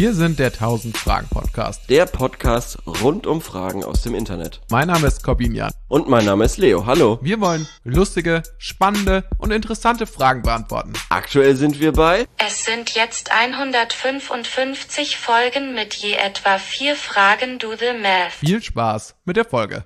Wir sind der 1000 Fragen Podcast. Der Podcast rund um Fragen aus dem Internet. Mein Name ist Corbinian. Und mein Name ist Leo. Hallo. Wir wollen lustige, spannende und interessante Fragen beantworten. Aktuell sind wir bei... Es sind jetzt 155 Folgen mit je etwa 4 Fragen. Do the math. Viel Spaß mit der Folge.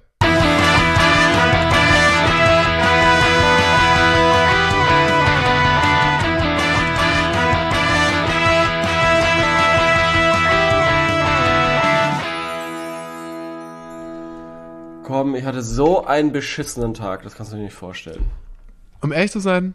Komm, ich hatte so einen beschissenen Tag, das kannst du dir nicht vorstellen. Um ehrlich zu sein,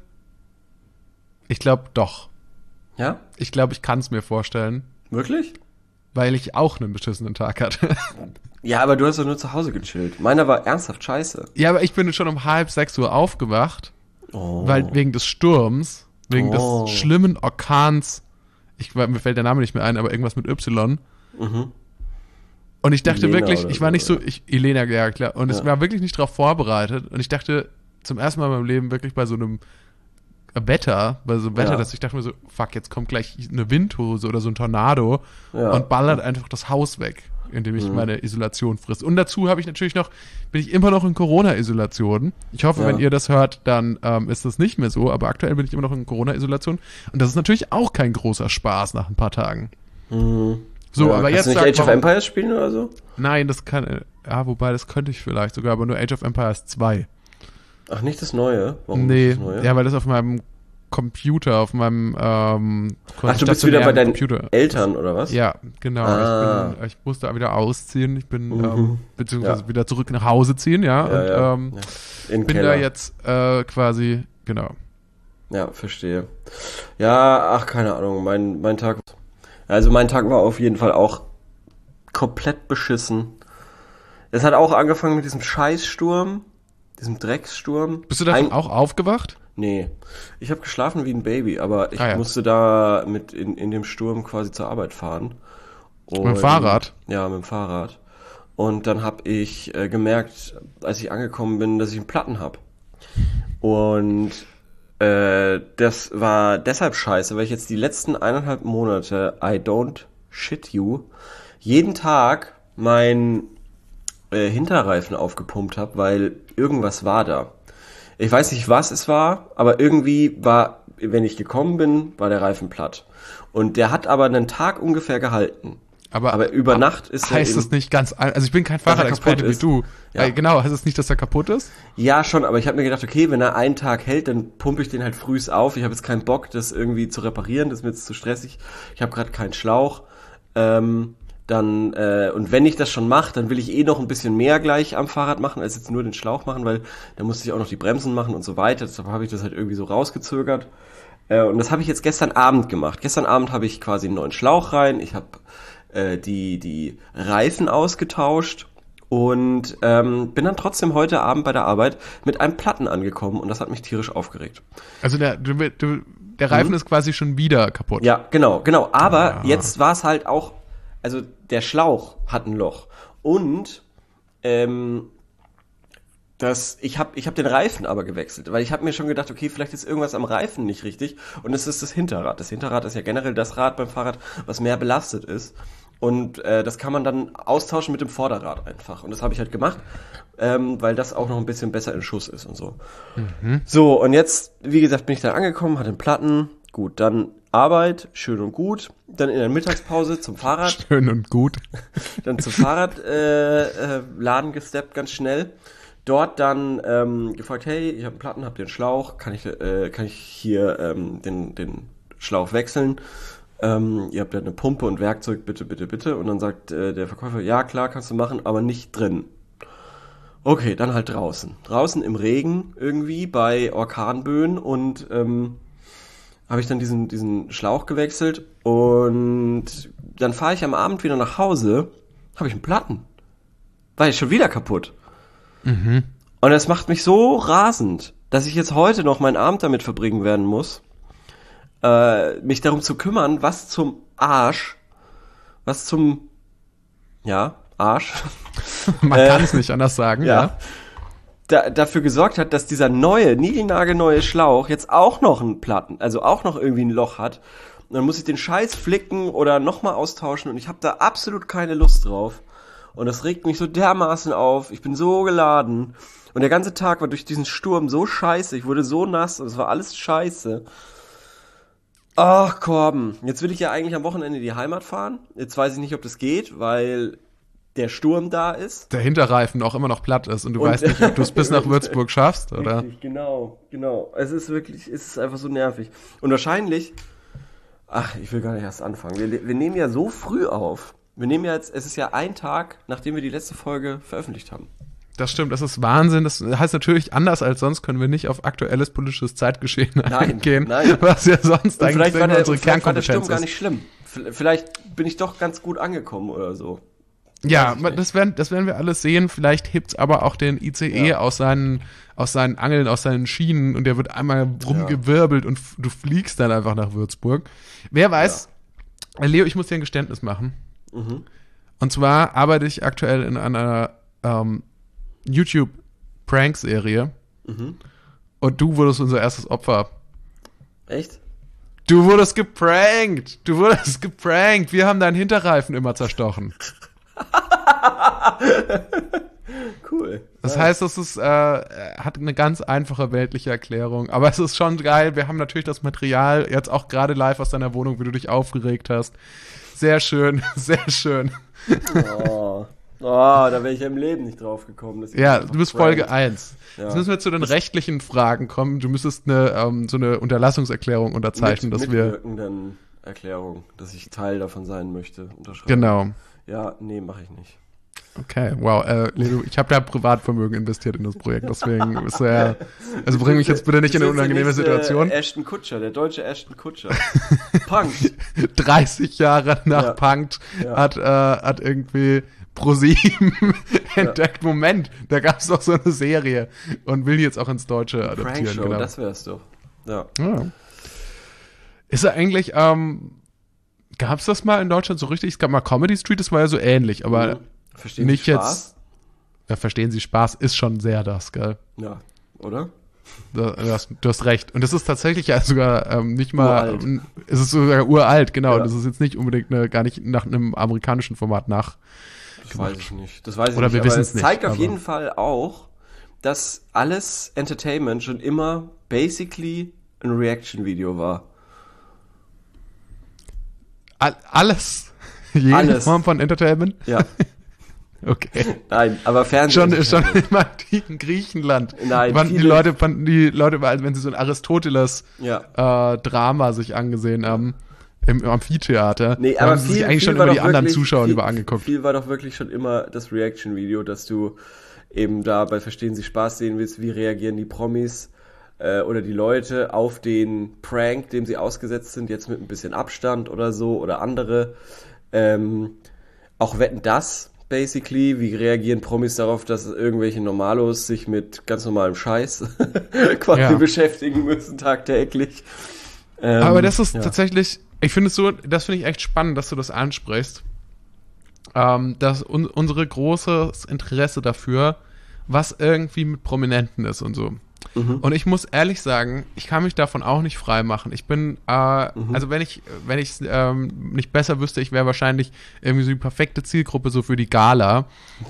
ich glaube doch. Ja? Ich glaube, ich kann es mir vorstellen, Wirklich? weil ich auch einen beschissenen Tag hatte. Ja, aber du hast doch nur zu Hause gechillt. Meiner war ernsthaft scheiße. Ja, aber ich bin schon um 5:30 Uhr aufgewacht, Oh. weil wegen des Sturms, wegen des schlimmen Orkans, mir fällt der Name nicht mehr ein, aber irgendwas mit Y. Mhm. Und ich dachte Elena wirklich, oder ich war so, nicht so, oder? Elena, ja klar, und Ja. ich war wirklich nicht darauf vorbereitet und ich dachte zum ersten Mal in meinem Leben wirklich bei so einem Wetter, Ja. dass ich dachte mir so, fuck, jetzt kommt gleich eine Windhose oder so ein Tornado Ja. und ballert einfach das Haus weg, indem ich meine Isolation frisst. Und dazu habe ich natürlich bin ich immer noch in Corona-Isolation. Ich hoffe, Ja. wenn ihr das hört, dann ist das nicht mehr so, aber aktuell bin ich immer noch in Corona-Isolation und das ist natürlich auch kein großer Spaß nach ein paar Tagen. So, Ja, aber kannst jetzt du nicht sag Age of mal- Empires spielen oder so? Nein, das kann, wobei, das könnte ich vielleicht sogar, aber nur Age of Empires 2. Ach, nicht das Neue? Warum Nee, nicht das Neue? ja, weil das auf meinem Computer, auf meinem Ach, du bist wieder bei deinen Computer. Eltern, oder was? Ja, genau. Ah. Ich musste da wieder ausziehen. Ich bin, Mhm. beziehungsweise Ja. wieder zurück nach Hause ziehen, ja. Ja, und ja. In bin Keller. da jetzt quasi, genau. Ja, verstehe. Ja, ach, keine Ahnung, mein Tag... Also mein Tag war auf jeden Fall auch komplett beschissen. Es hat auch angefangen mit diesem Scheißsturm, diesem Dreckssturm. Bist du davon auch aufgewacht? Nee, ich habe geschlafen wie ein Baby, aber ich Ah, ja. musste da mit in dem Sturm quasi zur Arbeit fahren. Und, Mit dem Fahrrad? Ja, mit dem Fahrrad. Und dann habe ich gemerkt, als ich angekommen bin, dass ich einen Platten habe. Und das war deshalb scheiße, weil ich jetzt die letzten 1,5 Monate, I don't shit you, jeden Tag mein Hinterreifen aufgepumpt habe, weil irgendwas war da. Ich weiß nicht, was es war, aber irgendwie war, wenn ich gekommen bin, war der Reifen platt. Und der hat aber einen Tag ungefähr gehalten. Aber über Nacht ist er heißt eben- es nicht ganz, also ich bin kein Dass er Fahrradexperte kaputt wie ist. du. Ja. Genau, heißt es nicht, dass er kaputt ist? Ja, schon, aber ich habe mir gedacht, okay, wenn er einen Tag hält, dann pumpe ich den halt frühs auf. Ich habe jetzt keinen Bock, das irgendwie zu reparieren, das ist mir jetzt zu stressig. Ich habe gerade keinen Schlauch. Und wenn ich das schon mache, dann will ich noch ein bisschen mehr gleich am Fahrrad machen, als jetzt nur den Schlauch machen, weil da musste ich auch noch die Bremsen machen und so weiter. Deshalb habe ich das halt irgendwie so rausgezögert. Und das habe ich jetzt gestern Abend gemacht. Gestern Abend habe ich quasi einen neuen Schlauch rein. Ich habe die Reifen ausgetauscht und bin dann trotzdem heute Abend bei der Arbeit mit einem Platten angekommen und das hat mich tierisch aufgeregt. Also der Reifen ist quasi schon wieder kaputt. Ja, genau. Aber jetzt war es halt auch, also der Schlauch hat ein Loch und ich hab den Reifen aber gewechselt, weil ich habe mir schon gedacht, okay, vielleicht ist irgendwas am Reifen nicht richtig und es ist das Hinterrad. Das Hinterrad ist ja generell das Rad beim Fahrrad, was mehr belastet ist und das kann man dann austauschen mit dem Vorderrad einfach und das habe ich halt gemacht, weil das auch noch ein bisschen besser in Schuss ist und so. So, und jetzt, wie gesagt, bin ich da angekommen, hatte einen Platten, gut, dann Arbeit, schön und gut, dann in der Mittagspause zum Fahrrad, Schön und gut. dann zum Fahrradladen gesteppt, ganz schnell. Dort dann gefragt, hey, ich habe einen Platten, habt ihr einen Schlauch? Kann ich hier den Schlauch wechseln? Ihr habt ja eine Pumpe und Werkzeug, bitte, bitte, bitte. Und dann sagt der Verkäufer, ja klar, kannst du machen, aber nicht drin. Okay, dann halt draußen. Draußen im Regen irgendwie bei Orkanböen und habe ich dann diesen Schlauch gewechselt und dann fahre ich am Abend wieder nach Hause, habe ich einen Platten. War ich schon wieder kaputt. Und das macht mich so rasend, dass ich jetzt heute noch meinen Abend damit verbringen werden muss, mich darum zu kümmern, was zum Arsch, Arsch, Man kann es nicht anders sagen, ja. dafür gesorgt hat, dass dieser neue, niegelnagelneue Schlauch jetzt auch noch einen Platten, also auch noch irgendwie ein Loch hat Und dann muss ich den Scheiß flicken oder nochmal austauschen und ich habe da absolut keine Lust drauf. Und das regt mich so dermaßen auf. Ich bin so geladen. Und der ganze Tag war durch diesen Sturm so scheiße. Ich wurde so nass und es war alles scheiße. Ach, Korben. Jetzt will ich ja eigentlich am Wochenende in die Heimat fahren. Jetzt weiß ich nicht, ob das geht, weil der Sturm da ist. Der Hinterreifen auch immer noch platt ist und du weißt nicht, ob du es bis nach Würzburg schaffst, oder? Richtig, genau. Es ist einfach so nervig. Und wahrscheinlich, ich will gar nicht erst anfangen. Wir nehmen ja so früh auf. Wir nehmen ja jetzt, es ist ja ein Tag, nachdem wir die letzte Folge veröffentlicht haben. Das stimmt, das ist Wahnsinn. Das heißt natürlich, anders als sonst können wir nicht auf aktuelles politisches Zeitgeschehen eingehen, was ja sonst eigentlich unsere Kernkompetenz ist. War der Sturm gar nicht schlimm. Vielleicht bin ich doch ganz gut angekommen oder so. Ja, das werden wir alles sehen. Vielleicht hebt's aber auch den ICE aus seinen Angeln, aus seinen Schienen und der wird einmal rumgewirbelt und du fliegst dann einfach nach Würzburg. Wer weiß, Leo, ich muss dir ein Geständnis machen. Mhm. Und zwar arbeite ich aktuell in einer YouTube-Prank-Serie. Mhm. Und du wurdest unser erstes Opfer. Echt? Du wurdest geprankt. Wir haben deinen Hinterreifen immer zerstochen. Cool. Das heißt, das ist, hat eine ganz einfache weltliche Erklärung. Aber es ist schon geil. Wir haben natürlich das Material jetzt auch gerade live aus deiner Wohnung, wie du dich aufgeregt hast. Sehr schön, sehr schön. Da wäre ich ja im Leben nicht drauf gekommen. Ja, du bist Folge 1. Ja. Jetzt müssen wir zu den rechtlichen Fragen kommen. Du müsstest so eine Unterlassungserklärung unterzeichnen, dass wir... Mitwirkenden Erklärung, dass ich Teil davon sein möchte, unterschreiben. Genau. Ja, nee, mache ich nicht. Okay, wow. Ledo, ich habe da Privatvermögen investiert in das Projekt, deswegen ist er... Also bring mich jetzt bitte nicht in eine unangenehme Situation. Ashton Kutscher, der deutsche Ashton Kutscher. Punkt. 30 Jahre nach Punkt hat irgendwie... ProSieben entdeckt, Moment, da gab es doch so eine Serie und will die jetzt auch ins Deutsche adaptieren. Prankshow, genau. Das wär's doch. Ja. Ist er eigentlich, gab es das mal in Deutschland so richtig? Es gab mal Comedy Street, das war ja so ähnlich, aber Verstehen nicht Sie Spaß? Jetzt. Ja, verstehen Sie Spaß ist schon sehr das, gell? Ja, oder? Du hast recht. Und das ist tatsächlich ja sogar nicht mal, es ist sogar uralt, genau. Ja. Das ist jetzt nicht unbedingt gar nicht nach einem amerikanischen Format nach. Das weiß ich nicht. Das weiß ich Oder nicht. Wir wissen es nicht. Zeigt auf jeden Fall auch, dass alles Entertainment schon immer basically ein Reaction-Video war. Alles? Jede Form von Entertainment? Ja. Okay. Nein, aber Fernsehen. Schon im antiken Griechenland. Nein, fanden die Leute, wenn sie so ein Aristoteles-Drama sich angesehen haben, im Amphitheater, nee, aber haben sie sich eigentlich schon über die anderen Zuschauer über angeguckt. Viel war doch wirklich schon immer das Reaction-Video, dass du eben da bei Verstehen Sie Spaß sehen willst, wie reagieren die Promis oder die Leute auf den Prank, dem sie ausgesetzt sind, jetzt mit ein bisschen Abstand oder so oder andere. Auch Wetten, das basically, wie reagieren Promis darauf, dass irgendwelche Normalos sich mit ganz normalem Scheiß quasi beschäftigen müssen tagtäglich. Aber das ist tatsächlich, ich finde es so, das finde ich echt spannend, dass du das ansprichst, dass unsere großes Interesse dafür, was irgendwie mit Prominenten ist und so. Mhm. Und ich muss ehrlich sagen, ich kann mich davon auch nicht frei machen. Ich bin, also wenn ich nicht besser wüsste, ich wäre wahrscheinlich irgendwie so die perfekte Zielgruppe so für die Gala.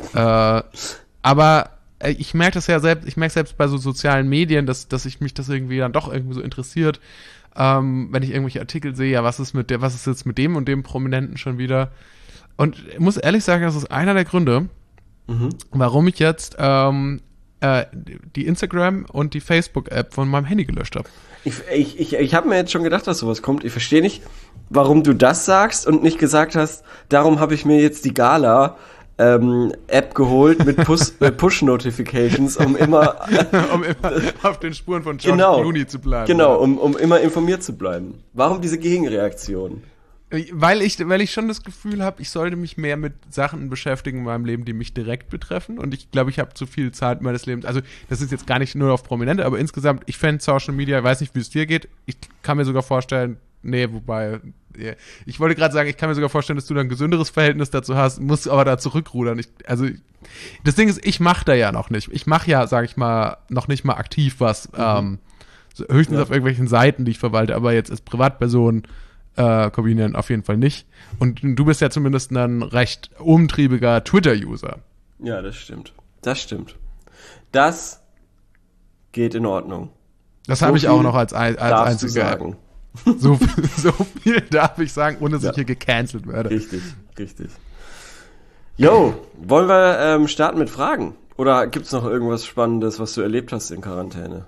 Aber ich merke das ja selbst bei so sozialen Medien, dass ich mich das irgendwie dann doch irgendwie so interessiert. Wenn ich irgendwelche Artikel sehe, ja, was ist jetzt mit dem und dem Prominenten schon wieder? Und ich muss ehrlich sagen, das ist einer der Gründe, warum ich jetzt die Instagram und die Facebook-App von meinem Handy gelöscht habe. Ich habe mir jetzt schon gedacht, dass sowas kommt. Ich verstehe nicht, warum du das sagst und nicht gesagt hast, darum habe ich mir jetzt die Gala App geholt mit Push-Notifications, um immer auf den Spuren von George Clooney zu bleiben. Genau, um immer informiert zu bleiben. Warum diese Gegenreaktion? Weil ich schon das Gefühl habe, ich sollte mich mehr mit Sachen beschäftigen in meinem Leben, die mich direkt betreffen. Und ich glaube, ich habe zu viel Zeit meines Lebens. Also das ist jetzt gar nicht nur auf Prominente, aber insgesamt, ich fände Social Media, ich weiß nicht, wie es dir geht. Ich kann mir sogar vorstellen, ich wollte gerade sagen, ich kann mir sogar vorstellen, dass du da ein gesünderes Verhältnis dazu hast, musst aber da zurückrudern. Das Ding ist, ich mache da ja noch nicht. Ich mache ja, sage ich mal, noch nicht mal aktiv was. Höchstens auf irgendwelchen Seiten, die ich verwalte, aber jetzt als Privatperson kombinieren auf jeden Fall nicht. Und du bist ja zumindest ein recht umtriebiger Twitter-User. Ja, das stimmt. Das geht in Ordnung. Das habe ich auch noch als einziger. Sagen. So viel darf ich sagen, ohne dass ich hier gecancelt werde. Richtig. Jo, wollen wir starten mit Fragen? Oder gibt's noch irgendwas Spannendes, was du erlebt hast in Quarantäne?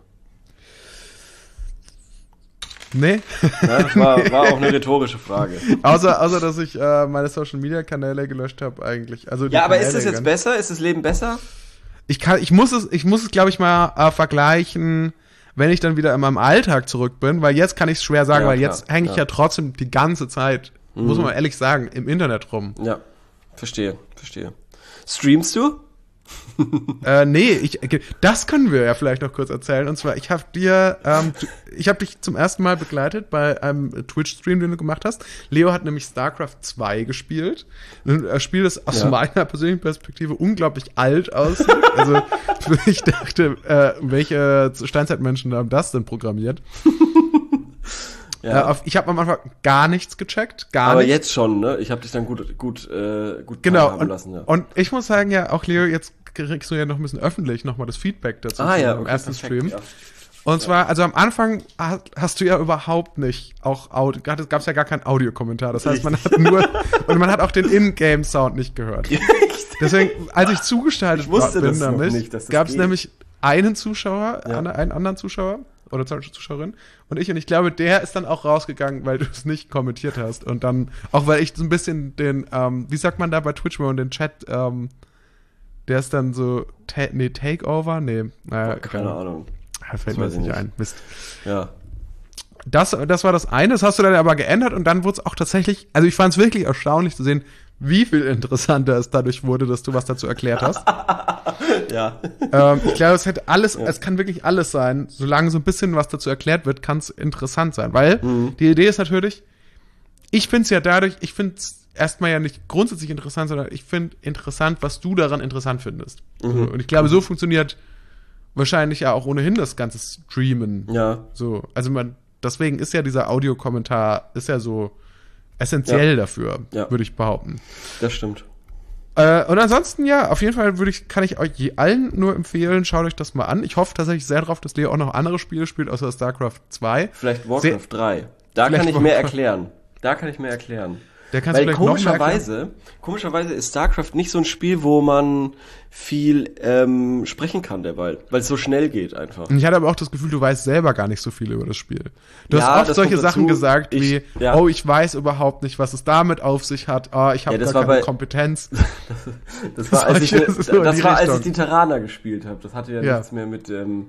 Nee. Ja, das war auch eine rhetorische Frage. Außer dass ich meine Social-Media-Kanäle gelöscht habe eigentlich. Also ja, aber ist es jetzt besser? Ist das Leben besser? Ich muss es, glaube ich, mal vergleichen, wenn ich dann wieder in meinem Alltag zurück bin, weil jetzt kann ich es schwer sagen, weil klar, jetzt hänge ich ja trotzdem die ganze Zeit, muss man mal ehrlich sagen, im Internet rum. Ja, verstehe. Streamst du? Nee, das können wir ja vielleicht noch kurz erzählen. Und zwar, ich habe dich zum ersten Mal begleitet bei einem Twitch-Stream, den du gemacht hast. Leo hat nämlich StarCraft 2 gespielt. Ein Spiel, das aus meiner persönlichen Perspektive unglaublich alt aussieht. Also, ich dachte, welche Steinzeitmenschen haben das denn programmiert? Ja. Ich habe am Anfang gar nichts gecheckt, aber nichts. Jetzt schon, ne? Ich habe dich dann gut genau, lassen. Ja. Und ich muss sagen, ja, auch Leo, jetzt kriegst du ja noch ein bisschen öffentlich nochmal das Feedback dazu im ersten perfekt, Stream. Ja. Und zwar, also am Anfang hast du ja überhaupt nicht auch gab's ja gar keinen Audiokommentar. Das heißt, man hat nur, und man hat auch den In-Game-Sound nicht gehört. Deswegen, als ich zugeschaltet bin damit, gab es nämlich einen Zuschauer, einen anderen Zuschauer, oder Zuschauerin und ich glaube, der ist dann auch rausgegangen, weil du es nicht kommentiert hast und dann, auch weil ich so ein bisschen den, wie sagt man da bei Twitch, wenn man den Chat, der ist dann so, Takeover? Nee, naja. Keine Ahnung. Das fällt mir jetzt nicht ein. Mist. Ja. Das war das eine, das hast du dann aber geändert und dann wurde es auch tatsächlich, also ich fand es wirklich erstaunlich zu sehen, wie viel interessanter es dadurch wurde, dass du was dazu erklärt hast. Ja. Ich glaube, es hätte alles, es kann wirklich alles sein, solange so ein bisschen was dazu erklärt wird, kann es interessant sein, weil die Idee ist natürlich, ich finde es erstmal ja nicht grundsätzlich interessant, sondern ich finde interessant, was du daran interessant findest. So, und ich glaube, so funktioniert wahrscheinlich ja auch ohnehin das ganze Streamen. Ja. So, also deswegen ist ja dieser Audiokommentar, ist ja so essentiell dafür, würde ich behaupten. Das stimmt. Und ansonsten, ja, auf jeden Fall kann ich euch allen nur empfehlen, schaut euch das mal an. Ich hoffe tatsächlich sehr drauf, dass Leo auch noch andere Spiele spielt, außer StarCraft 2. Vielleicht Warcraft 3. Da kann ich mehr erklären. Der kannst Weil du komischerweise ist StarCraft nicht so ein Spiel, wo man viel sprechen kann derweil, weil es so schnell geht einfach. Und ich hatte aber auch das Gefühl, du weißt selber gar nicht so viel über das Spiel. Du hast oft solche Sachen gesagt wie, ich weiß überhaupt nicht, was es damit auf sich hat, ich habe gar keine Kompetenz. Das war, als ich die Terraner gespielt habe. Das hatte ja nichts mehr mit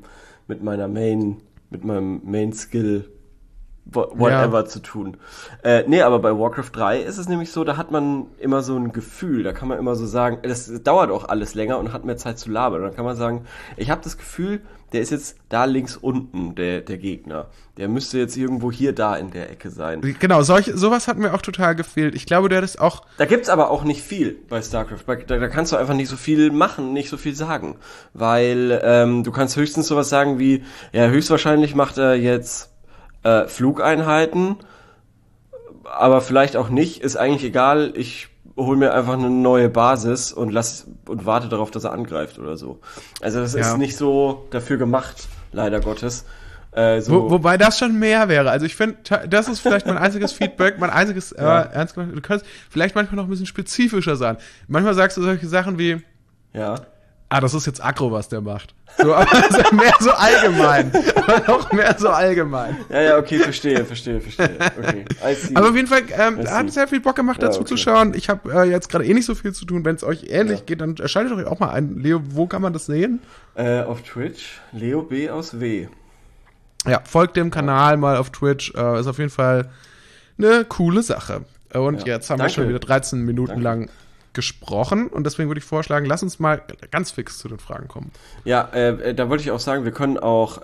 meinem Main-Skill whatever zu tun. Nee, aber bei Warcraft 3 ist es nämlich so, da hat man immer so ein Gefühl, da kann man immer so sagen, das dauert auch alles länger und hat mehr Zeit zu labern. Und dann kann man sagen, ich habe das Gefühl, der ist jetzt da links unten, der Gegner. Der müsste jetzt irgendwo hier da in der Ecke sein. Genau, sowas hat mir auch total gefehlt. Ich glaube, der ist auch... Da gibt's aber auch nicht viel bei StarCraft. Da kannst du einfach nicht so viel machen, nicht so viel sagen. Weil du kannst höchstens sowas sagen wie, ja, höchstwahrscheinlich macht er jetzt Flugeinheiten, aber vielleicht auch nicht, ist eigentlich egal, ich hole mir einfach eine neue Basis und warte darauf, dass er angreift oder so. Also das ist nicht so dafür gemacht, leider Gottes. Wobei das schon mehr wäre. Also ich finde, das ist vielleicht mein einziges Feedback, ernst gemacht, du kannst vielleicht manchmal noch ein bisschen spezifischer sein. Manchmal sagst du solche Sachen wie, das ist jetzt aggro, was der macht. So, aber das ist ja mehr so allgemein. Aber noch mehr so allgemein. Ja, okay, verstehe. Okay, aber auf jeden Fall hat sehr viel Bock gemacht, dazu zu schauen. Ich habe jetzt gerade nicht so viel zu tun. Wenn es euch ähnlich geht, dann schaltet euch auch mal ein. Leo, wo kann man das sehen? Auf Twitch, Leo B aus W. Ja, folgt dem Kanal mal auf Twitch. Ist auf jeden Fall eine coole Sache. Und jetzt haben wir schon wieder 13 Minuten lang gesprochen und deswegen würde ich vorschlagen, lass uns mal ganz fix zu den Fragen kommen. Ja, da wollte ich auch sagen, wir können auch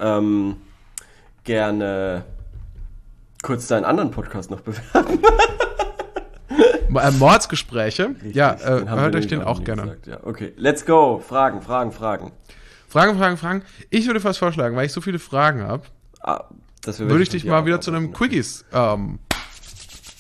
gerne kurz deinen anderen Podcast noch bewerben. Mordsgespräche. Richtig, hört euch den auch gerne. Ja, okay, let's go. Fragen. Ich würde fast vorschlagen, weil ich so viele Fragen habe, würde ich dich mal wieder zu einem Quickies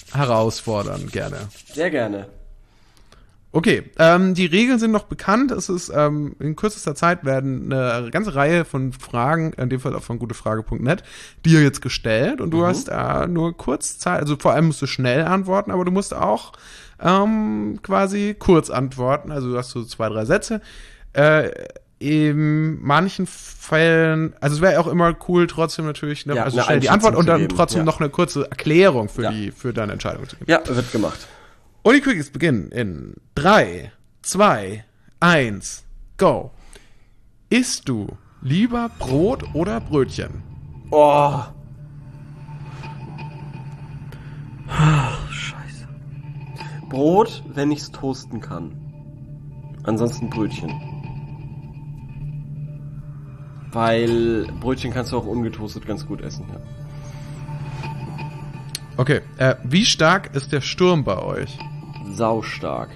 herausfordern, gerne. Sehr gerne. Okay, die Regeln sind noch bekannt. Es ist in kürzester Zeit werden eine ganze Reihe von Fragen, in dem Fall auch von gutefrage.net, dir jetzt gestellt und du hast nur kurz Zeit, also vor allem musst du schnell antworten, aber du musst auch quasi kurz antworten, also du hast so 2, 3 Sätze. In manchen Fällen, also es wäre auch immer cool, trotzdem natürlich, ne, also schnell die Antwort und dann trotzdem noch eine kurze Erklärung für deine Entscheidung zu geben. Ja, wird gemacht. Und die Quickies beginnen in 3, 2, 1, go. Isst du lieber Brot oder Brötchen? Oh. Scheiße. Brot, wenn ich's toasten kann. Ansonsten Brötchen. Weil Brötchen kannst du auch ungetoastet ganz gut essen, ja. Okay, wie stark ist der Sturm bei euch? Saustark.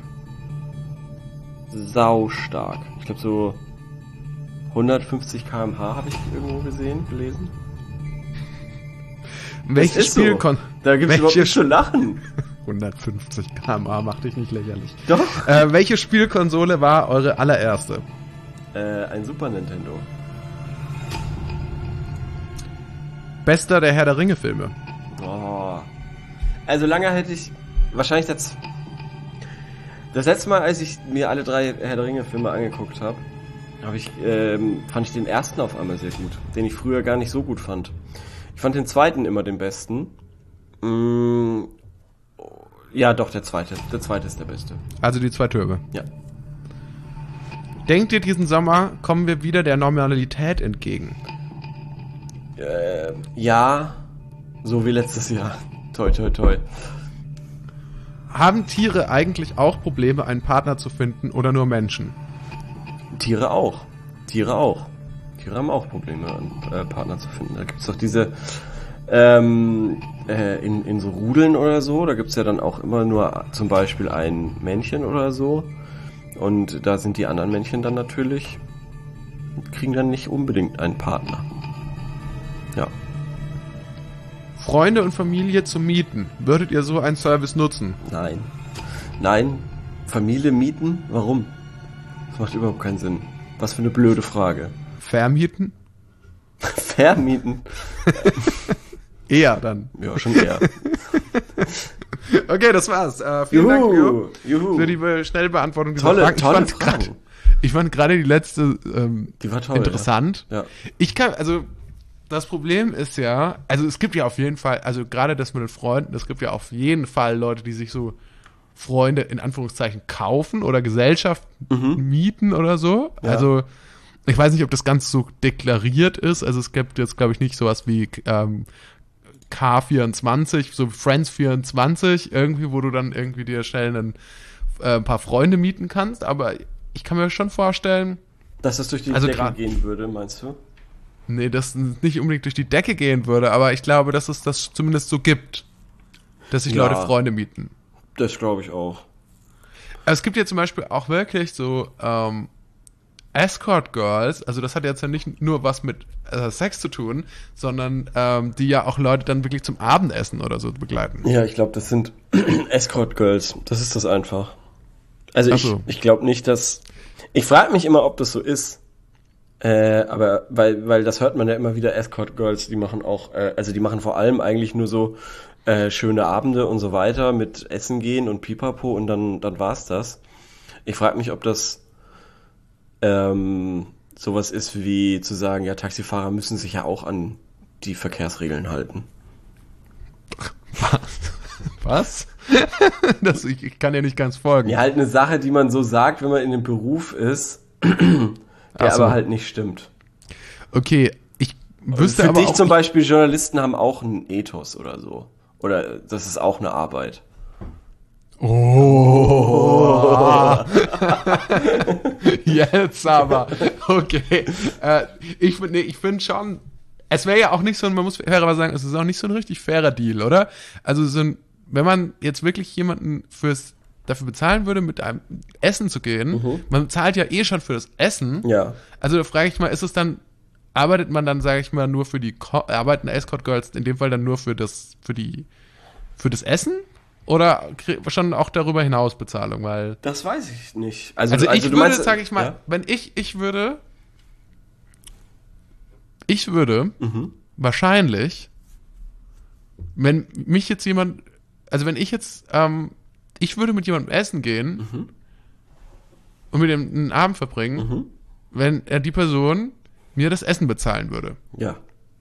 Saustark. Ich glaube so 150 km/h habe ich irgendwo gelesen. Welches Spiel so. Da gibt's überhaupt nicht zu lachen. 150 km/h macht dich nicht lächerlich. Doch. Welche Spielkonsole war eure allererste? Ein Super Nintendo. Bester der Herr der Ringe Filme? Oh. Also lange hätte ich wahrscheinlich das letzte Mal, als ich mir alle 3 Herr der Ringe Filme angeguckt habe, fand ich den ersten auf einmal sehr gut, den ich früher gar nicht so gut fand. Ich fand den zweiten immer den besten. Ja, doch, der zweite. Der zweite ist der beste. Also die 2 Türme. Ja. Denkt ihr, diesen Sommer kommen wir wieder der Normalität entgegen? Ja, so wie letztes Jahr. Toi, toi, toi. Haben Tiere eigentlich auch Probleme, einen Partner zu finden oder nur Menschen? Tiere auch. Tiere haben auch Probleme, einen Partner zu finden. Da gibt's doch diese in so Rudeln oder so, da gibt's ja dann auch immer nur zum Beispiel ein Männchen oder so. Und da sind die anderen Männchen dann natürlich, kriegen dann nicht unbedingt einen Partner. Ja. Freunde und Familie zu mieten. Würdet ihr so einen Service nutzen? Nein. Familie mieten? Warum? Das macht überhaupt keinen Sinn. Was für eine blöde Frage. Vermieten? Vermieten? Eher dann. Ja, schon eher. Okay, das war's. Vielen Dank, Leo, für die schnelle Beantwortung dieser Fragen. Tolle Fragen. Ich fand gerade die letzte die war toll, interessant. Ja. Das Problem ist ja, also es gibt ja auf jeden Fall, also gerade das mit den Freunden, es gibt ja auf jeden Fall Leute, die sich so Freunde in Anführungszeichen kaufen oder Gesellschaft mieten oder so. Ja. Also ich weiß nicht, ob das ganz so deklariert ist. Also es gibt jetzt, glaube ich, nicht sowas wie K24, so Friends24, irgendwie, wo du dann irgendwie dir schnell ein paar Freunde mieten kannst. Aber ich kann mir schon vorstellen, dass das durch die Decke gehen würde, meinst du? Nee, dass es nicht unbedingt durch die Decke gehen würde, aber ich glaube, dass es das zumindest so gibt, dass sich Leute Freunde mieten. Das glaube ich auch. Es gibt ja zum Beispiel auch wirklich so Escort Girls, also das hat jetzt ja nicht nur was mit Sex zu tun, sondern die ja auch Leute dann wirklich zum Abendessen oder so begleiten. Ja, ich glaube, das sind Escort Girls. Das ist das einfach. Also ich glaube nicht, dass... Ich frage mich immer, ob das so ist. Aber weil das hört man ja immer wieder, Escort Girls, die machen auch, die machen vor allem eigentlich nur so schöne Abende und so weiter mit Essen gehen und Pipapo und dann war's das. Ich frage mich, ob das sowas ist wie zu sagen, ja, Taxifahrer müssen sich ja auch an die Verkehrsregeln halten. Was? Ich kann ja nicht ganz folgen. Ja, halt eine Sache, die man so sagt, wenn man in dem Beruf ist, der aber halt nicht stimmt. Okay, ich wüsste aber für dich auch... zum Beispiel, Journalisten haben auch einen Ethos oder so. Oder das ist auch eine Arbeit. Oh. Jetzt aber. Okay. Ich finde schon, es wäre ja auch nicht so ein, man muss fairerweise sagen, es ist auch nicht so ein richtig fairer Deal, oder? Also wenn man jetzt wirklich jemanden dafür bezahlen würde, mit einem Essen zu gehen, man zahlt ja eh schon für das Essen. Ja. Also da frage ich mal, arbeitet man dann, sage ich mal, nur arbeiten Escort Girls in dem Fall dann nur für das Essen? oder schon auch darüber hinaus Bezahlung? Weil Das weiß ich nicht. also du ich würde, meinst, sag ich mal, ja? wenn ich würde wahrscheinlich, wenn mich jetzt jemand, also wenn ich jetzt, ich würde mit jemandem essen gehen und mit dem einen Abend verbringen, wenn die Person mir das Essen bezahlen würde. Ja.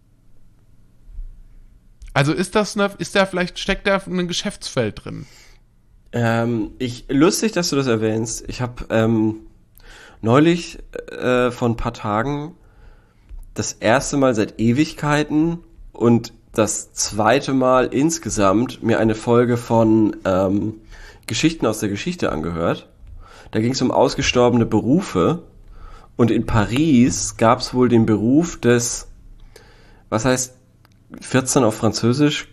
Also steckt da ein Geschäftsfeld drin? Lustig, dass du das erwähnst. Ich habe neulich vor ein paar Tagen das erste Mal seit Ewigkeiten und das zweite Mal insgesamt mir eine Folge von Geschichten aus der Geschichte angehört. Da ging es um ausgestorbene Berufe und in Paris gab es wohl den Beruf des, was heißt 14 auf Französisch?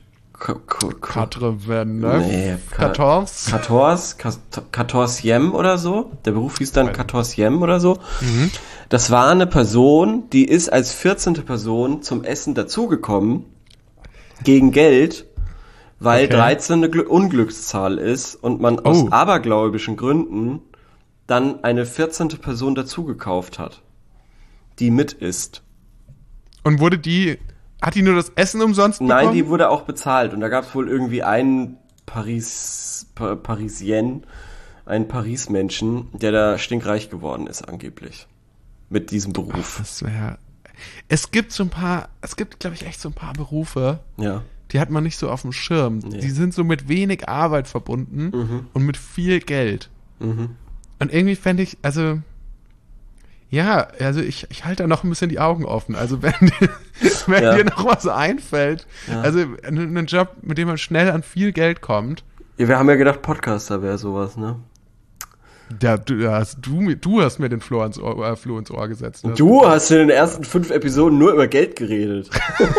Quatorzième oder so. Der Beruf hieß dann Quatorzième oder so. Das war eine Person, die ist als 14. Person zum Essen dazugekommen, gegen Geld, weil 13 eine Unglückszahl ist und man aus abergläubischen Gründen dann eine 14. Person dazugekauft hat, die mit isst. Und hat die nur das Essen umsonst bekommen? Nein, die wurde auch bezahlt. Und da gab es wohl irgendwie einen Parisien, einen Paris-Menschen, der da stinkreich geworden ist, angeblich. Mit diesem Beruf. Es gibt, glaube ich, echt so ein paar Berufe, Ja. die hat man nicht so auf dem Schirm. Nee. Die sind so mit wenig Arbeit verbunden und mit viel Geld. Und irgendwie fände ich, ich halte da noch ein bisschen die Augen offen. Also wenn dir noch was einfällt, also einen Job, mit dem man schnell an viel Geld kommt. Ja, wir haben ja gedacht, Podcaster wäre sowas, ne? Ja, du hast mir den Floh ins Ohr gesetzt. Ne? Du hast in den ersten 5 Episoden nur über Geld geredet.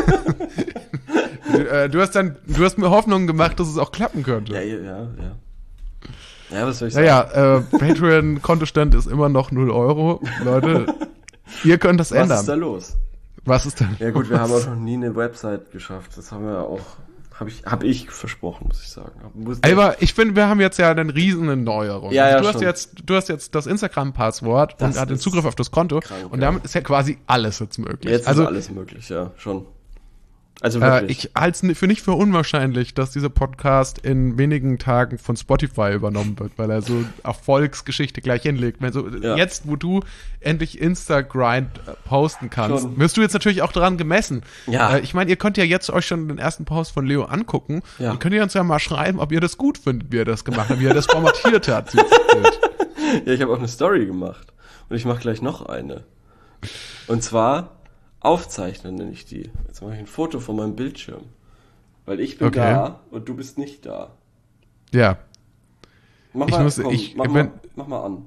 Du hast mir Hoffnung gemacht, dass es auch klappen könnte. Ja, was soll ich sagen? Patreon-Kontostand ist immer noch 0 €. Leute, ihr könnt das ändern. Was ist da los? Was ist denn? Ja gut, wir haben auch noch nie eine Website geschafft. Das haben wir auch, hab ich versprochen, muss ich sagen. Aber ich finde, wir haben jetzt ja eine riesen Neuerung. Ja, du hast jetzt das Instagram-Passwort und hat den Zugriff auf das Konto krank, und damit ist ja quasi alles jetzt möglich. Jetzt ist alles möglich, ja, schon. Also wirklich. Ich halte es für nicht für unwahrscheinlich, dass dieser Podcast in wenigen Tagen von Spotify übernommen wird, weil er so Erfolgsgeschichte gleich hinlegt. Jetzt, wo du endlich Instagrind posten kannst, Schon. wirst du jetzt natürlich auch daran gemessen. Ja. Ich meine, ihr könnt ja jetzt euch schon den ersten Post von Leo angucken und könnt ihr uns ja mal schreiben, ob ihr das gut findet, wie er das gemacht hat, wie er das formatiert hat. Ja, ich habe auch eine Story gemacht und ich mache gleich noch eine. Und zwar aufzeichnen nenne ich die. Jetzt mache ich ein Foto von meinem Bildschirm. Weil ich bin da und du bist nicht da. Ja. Mach mal an.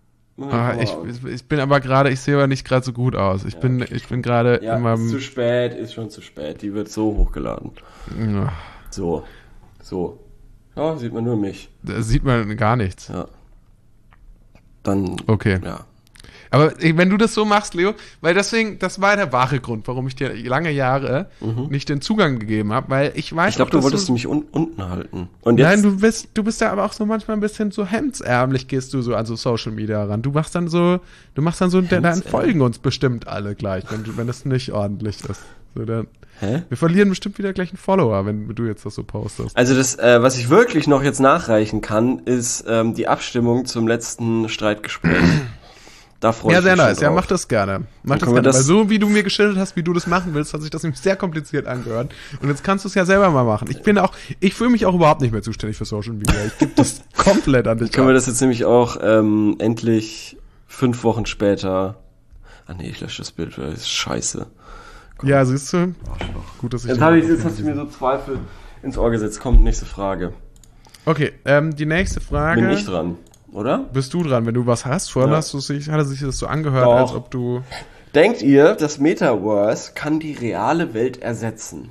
Ich bin aber gerade, ich sehe aber nicht gerade so gut aus. Ich bin gerade in meinem... ist schon zu spät. Die wird so hochgeladen. Ja. So. Ja, sieht man nur mich. Da sieht man gar nichts. Ja. Dann, okay. Ja. Aber wenn du das so machst, Leo, weil deswegen, das war der wahre Grund, warum ich dir lange Jahre nicht den Zugang gegeben habe, weil ich weiß, ich glaube, du wolltest mich unten halten. Und jetzt, nein, du bist da aber auch so manchmal ein bisschen so hemdsärmlich, gehst du so an so Social Media ran. Du machst dann so, dann folgen uns bestimmt alle gleich, wenn das nicht ordentlich ist. So, dann, wir verlieren bestimmt wieder gleich einen Follower, wenn du jetzt das so postest. Also das, was ich wirklich noch jetzt nachreichen kann, ist die Abstimmung zum letzten Streitgespräch. Da freue ich mich sehr schon nice. drauf. Ja, mach das gerne. Weil so wie du mir geschildert hast, wie du das machen willst, hat sich das nämlich sehr kompliziert angehört. Und jetzt kannst du es ja selber mal machen. Ich fühle mich auch überhaupt nicht mehr zuständig für Social Media. Ich gebe das komplett an dich. Können wir das jetzt nämlich auch endlich 5 Wochen später... ich lösche das Bild, weil das ist scheiße. Komm. Ja, siehst du? Gut, dass ich... Jetzt hast du mir so Zweifel ins Ohr gesetzt. Kommt, nächste Frage. Okay, die nächste Frage... Bin ich dran. Oder? Bist du dran, wenn du was hast? Vorhin hat sich das so angehört, als ob du... Denkt ihr, das Metaverse kann die reale Welt ersetzen?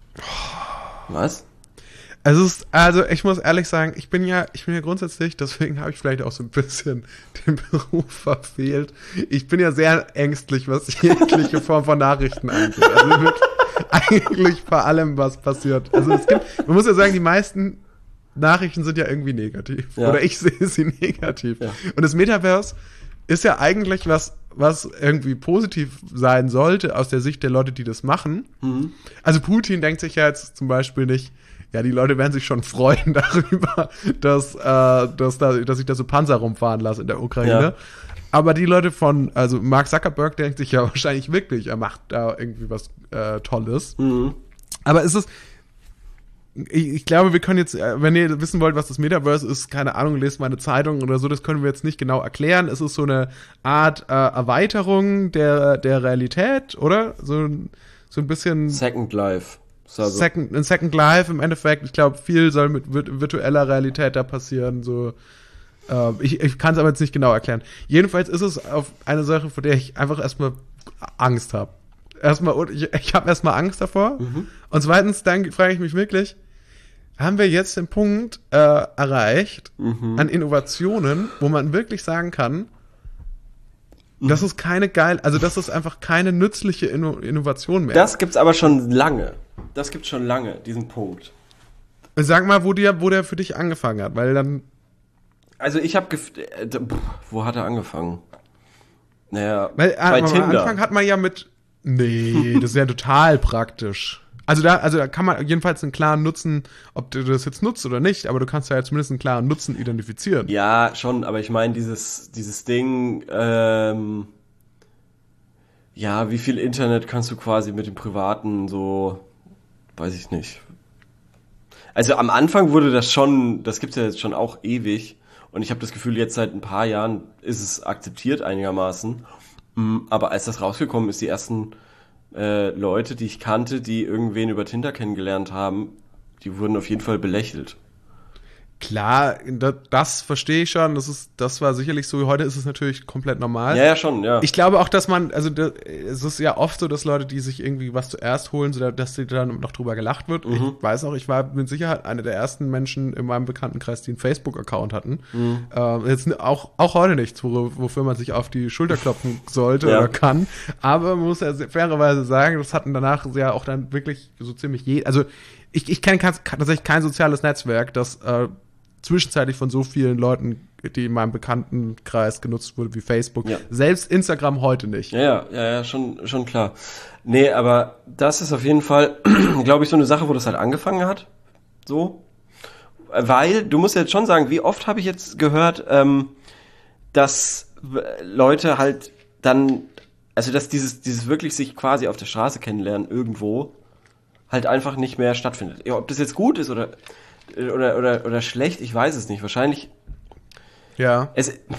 Was? Also ich muss ehrlich sagen, ich bin ja grundsätzlich, deswegen habe ich vielleicht auch so ein bisschen den Beruf verfehlt. Ich bin ja sehr ängstlich, was jegliche Form von Nachrichten angeht. Also wirklich, eigentlich bei allem, was passiert. Also man muss ja sagen, die meisten Nachrichten sind ja irgendwie negativ. Ja. Oder ich sehe sie negativ. Ja. Und das Metaverse ist ja eigentlich was irgendwie positiv sein sollte aus der Sicht der Leute, die das machen. Mhm. Also Putin denkt sich ja jetzt zum Beispiel nicht, ja, die Leute werden sich schon freuen darüber, dass ich da so Panzer rumfahren lasse in der Ukraine. Ja. Aber die Leute also Mark Zuckerberg denkt sich ja wahrscheinlich wirklich, er macht da irgendwie was Tolles. Mhm. Aber ich glaube, wir können jetzt, wenn ihr wissen wollt, was das Metaverse ist, keine Ahnung, lest mal eine Zeitung oder so, das können wir jetzt nicht genau erklären. Es ist so eine Art Erweiterung der Realität, oder? So ein bisschen Second Life. Also. ein Second Life im Endeffekt. Ich glaube, viel soll mit virtueller Realität da passieren. So, ich kann es aber jetzt nicht genau erklären. Jedenfalls ist es auf eine Sache, vor der ich einfach erstmal Angst habe. Ich habe erstmal Angst davor. Mhm. Und zweitens, dann frage ich mich wirklich, haben wir jetzt den Punkt erreicht an Innovationen, wo man wirklich sagen kann, das ist das ist einfach keine nützliche Innovation mehr. Das gibt's aber schon lange. Diesen Punkt. Sag mal, wo der für dich angefangen hat, weil dann. Also ich habe wo hat er angefangen? Naja, weil, bei Tinder. Am Anfang hat man ja nee, das ist ja total praktisch. Also da kann man jedenfalls einen klaren Nutzen, ob du das jetzt nutzt oder nicht, aber du kannst ja zumindest einen klaren Nutzen identifizieren. Ja, schon, aber ich meine, dieses Ding, ja, wie viel Internet kannst du quasi mit dem Privaten so, weiß ich nicht. Also am Anfang wurde das gibt's ja jetzt schon auch ewig und ich habe das Gefühl, jetzt seit ein paar Jahren ist es akzeptiert einigermaßen, aber als das rausgekommen ist, die ersten Leute, die ich kannte, die irgendwen über Tinder kennengelernt haben, die wurden auf jeden Fall belächelt. Klar, das verstehe ich schon. Das war sicherlich so. Heute ist es natürlich komplett normal. Ja, schon, ja. Ich glaube auch, dass es ist ja oft so, dass Leute, die sich irgendwie was zuerst holen, so dass sie dann noch drüber gelacht wird. Ich weiß auch, ich war mit Sicherheit einer der ersten Menschen in meinem Bekanntenkreis, die einen Facebook-Account hatten. Jetzt auch heute nichts, wofür man sich auf die Schulter klopfen sollte oder kann. Aber man muss ja fairerweise sagen, das hatten danach ja auch dann wirklich so ziemlich also ich kenne tatsächlich kein soziales Netzwerk, das zwischenzeitlich von so vielen Leuten, die in meinem Bekanntenkreis genutzt wurde, wie Facebook. Ja. Selbst Instagram heute nicht. Ja, schon klar. Nee, aber das ist auf jeden Fall, glaube ich, so eine Sache, wo das halt angefangen hat. So. Weil, du musst jetzt schon sagen, wie oft habe ich jetzt gehört, dass Leute halt dann, also dass dieses wirklich sich quasi auf der Straße kennenlernen irgendwo halt einfach nicht mehr stattfindet. Ja, ob das jetzt gut ist oder schlecht, ich weiß es nicht. Wahrscheinlich. Ja.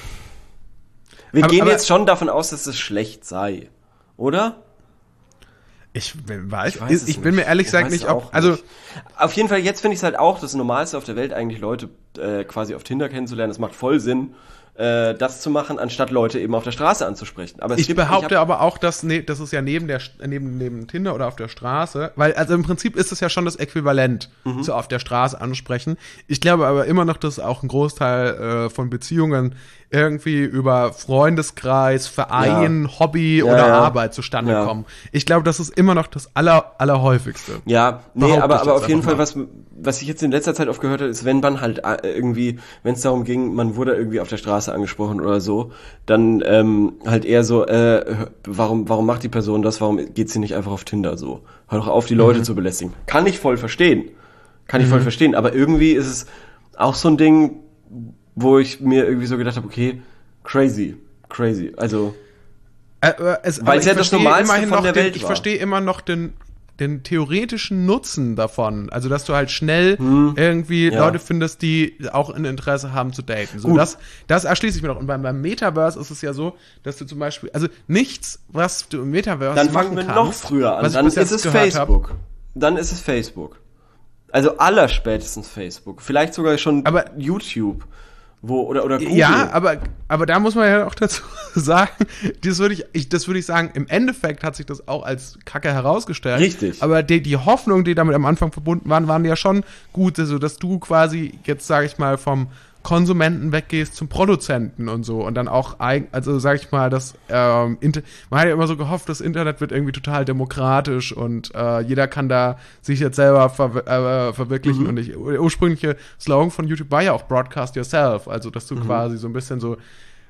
Wir gehen jetzt schon davon aus, dass es schlecht sei, oder? Ich bin mir ehrlich gesagt nicht, also auf jeden Fall, jetzt finde ich es halt auch das Normalste auf der Welt, eigentlich Leute quasi auf Tinder kennenzulernen. Das macht voll Sinn, das zu machen, anstatt Leute eben auf der Straße anzusprechen. Aber ich behaupte aber auch, dass das ist ja neben Tinder oder auf der Straße, weil also im Prinzip ist es ja schon das Äquivalent zu auf der Straße ansprechen. Ich glaube aber immer noch, dass auch ein Großteil von Beziehungen irgendwie über Freundeskreis, Verein, Hobby oder Arbeit zustande kommen. Ich glaube, das ist immer noch das allerhäufigste. Ja, nee, aber auf jeden Fall, was ich jetzt in letzter Zeit oft gehört habe, ist, wenn man halt irgendwie, wenn es darum ging, man wurde irgendwie auf der Straße angesprochen oder so, dann halt eher so, warum macht die Person das, warum geht sie nicht einfach auf Tinder so? Hör doch auf, die Leute zu belästigen. Kann ich voll verstehen, aber irgendwie ist es auch so ein Ding, wo ich mir irgendwie so gedacht habe, okay, crazy, also weil es ja das Normalste von der Welt war. Ich verstehe immer noch den theoretischen Nutzen davon, also dass du halt schnell irgendwie Leute findest, die auch ein Interesse haben zu daten. So, das erschließe ich mir noch. Und beim Metaverse ist es ja so, dass du zum Beispiel, also nichts, was du im Metaverse dann fangen wir noch früher an. Dann ist es Facebook. Dann ist es Facebook. Also allerspätestens Facebook. Vielleicht sogar schon YouTube. Oder Google. Ja, aber da muss man ja auch dazu sagen, das würde ich sagen, im Endeffekt hat sich das auch als Kacke herausgestellt. Richtig. Aber die Hoffnungen, die damit am Anfang verbunden waren ja schon gut, also dass du quasi jetzt, sage ich mal, vom Konsumenten weggehst zum Produzenten und so und dann auch, also sag ich mal, man hat ja immer so gehofft, das Internet wird irgendwie total demokratisch und jeder kann da sich jetzt selber verwirklichen und der ursprüngliche Slogan von YouTube war ja auch Broadcast Yourself, also dass du quasi so ein bisschen so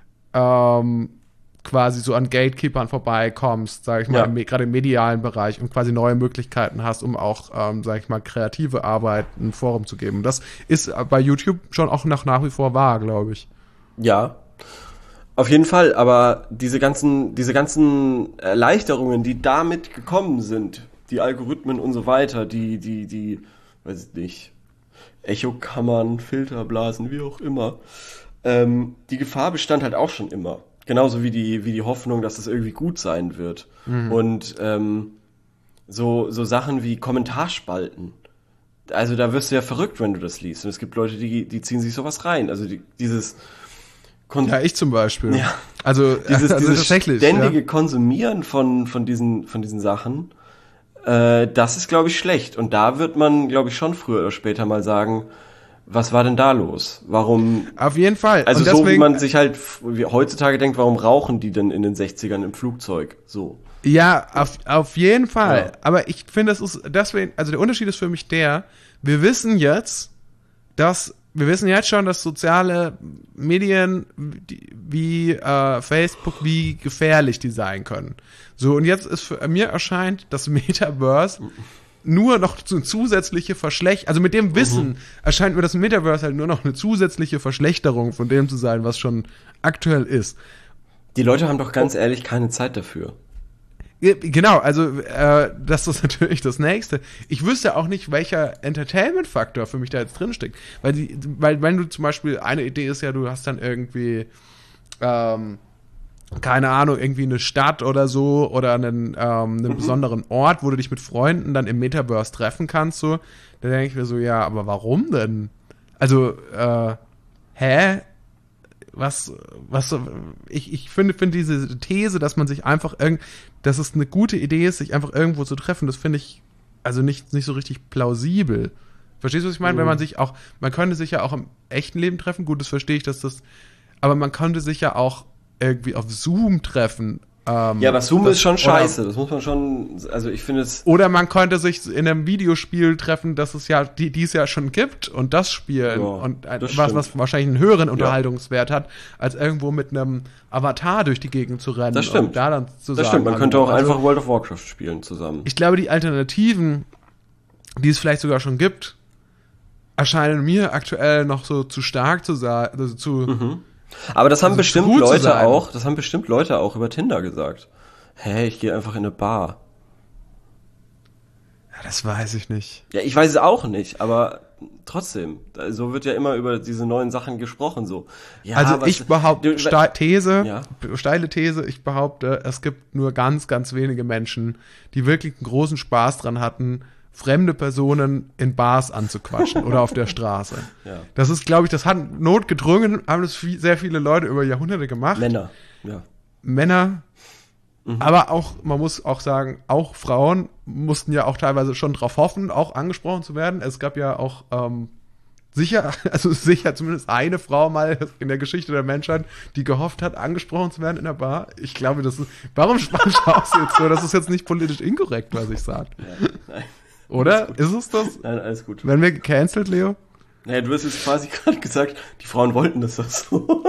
quasi so an Gatekeepern vorbeikommst, sag ich mal, gerade im medialen Bereich und quasi neue Möglichkeiten hast, um auch, sag ich mal, kreative Arbeit ein Forum zu geben. Das ist bei YouTube schon auch nach wie vor wahr, glaube ich. Ja, auf jeden Fall, aber diese ganzen Erleichterungen, die damit gekommen sind, die Algorithmen und so weiter, die, weiß ich nicht, Echokammern, Filterblasen, wie auch immer, die Gefahr bestand halt auch schon immer. Genauso wie die Hoffnung, dass es irgendwie gut sein wird. Und so Sachen wie Kommentarspalten. Also da wirst du ja verrückt, wenn du das liest. Und es gibt Leute, die ziehen sich sowas rein. Also dieses ja, ich zum Beispiel. Ja. Also dieses ständige Konsumieren von diesen Sachen, das ist, glaube ich, schlecht. Und da wird man, glaube ich, schon früher oder später mal sagen, was war denn da los? Warum? Auf jeden Fall. Also deswegen, so wie man sich halt wie heutzutage denkt, warum rauchen die denn in den 60ern im Flugzeug? So. Ja, auf jeden Fall. Ja. Aber ich finde, das ist deswegen, also der Unterschied ist für mich wir wissen jetzt schon, dass soziale Medien wie Facebook, wie gefährlich die sein können. So, und jetzt ist für mir erscheint das Metaverse nur noch eine zusätzliche Verschlechterung, also mit dem Wissen erscheint mir das Metaverse halt nur noch eine zusätzliche Verschlechterung von dem zu sein, was schon aktuell ist. Die Leute haben doch ganz ehrlich keine Zeit dafür. Genau, also das ist natürlich das Nächste. Ich wüsste auch nicht, welcher Entertainment-Faktor für mich da jetzt drinsteckt. Weil wenn du zum Beispiel, eine Idee ist ja, du hast dann irgendwie keine Ahnung, irgendwie eine Stadt oder so oder einen besonderen Ort, wo du dich mit Freunden dann im Metaverse treffen kannst, so. Da denke ich mir so, ja, aber warum denn? Also, hä? Ich finde diese These, dass man sich einfach dass es eine gute Idee ist, sich einfach irgendwo zu treffen, das finde ich also nicht so richtig plausibel. Verstehst du, was ich meine? Wenn man könnte sich ja auch im echten Leben treffen, gut, das verstehe ich, aber man könnte sich ja auch irgendwie auf Zoom treffen. Ja, aber Zoom ist schon scheiße, das muss man schon, also ich finde es... Oder man könnte sich in einem Videospiel treffen, das es ja, die es ja schon gibt und das spielen und was wahrscheinlich einen höheren Unterhaltungswert hat, als irgendwo mit einem Avatar durch die Gegend zu rennen. Das stimmt. Und da dann zu das sagen, stimmt, man könnte auch einfach World of Warcraft spielen zusammen. Ich glaube, die Alternativen, die es vielleicht sogar schon gibt, erscheinen mir aktuell noch so zu stark zu sein, also aber das haben bestimmt Leute auch über Tinder gesagt. Hey, ich gehe einfach in eine Bar. Ja, das weiß ich nicht. Ja, ich weiß es auch nicht, aber trotzdem, so wird ja immer über diese neuen Sachen gesprochen, so. Ja, also ich behaupte, steile These, ich behaupte, es gibt nur ganz, ganz wenige Menschen, die wirklich einen großen Spaß dran hatten, fremde Personen in Bars anzuquatschen oder auf der Straße. Ja. Das ist, glaube ich, das hat notgedrungen, haben das sehr viele Leute über Jahrhunderte gemacht. Männer, aber auch, man muss auch sagen, auch Frauen mussten ja auch teilweise schon drauf hoffen, auch angesprochen zu werden. Es gab ja auch sicher zumindest eine Frau mal in der Geschichte der Menschheit, die gehofft hat, angesprochen zu werden in der Bar. Ich glaube, warum schaust du jetzt so? Das ist jetzt nicht politisch inkorrekt, was ich sage. Ja, nein. Oder? Ist es das? Nein, alles gut. Werden wir gecancelt, Leo? Naja, du hast jetzt quasi gerade gesagt, die Frauen wollten das doch so.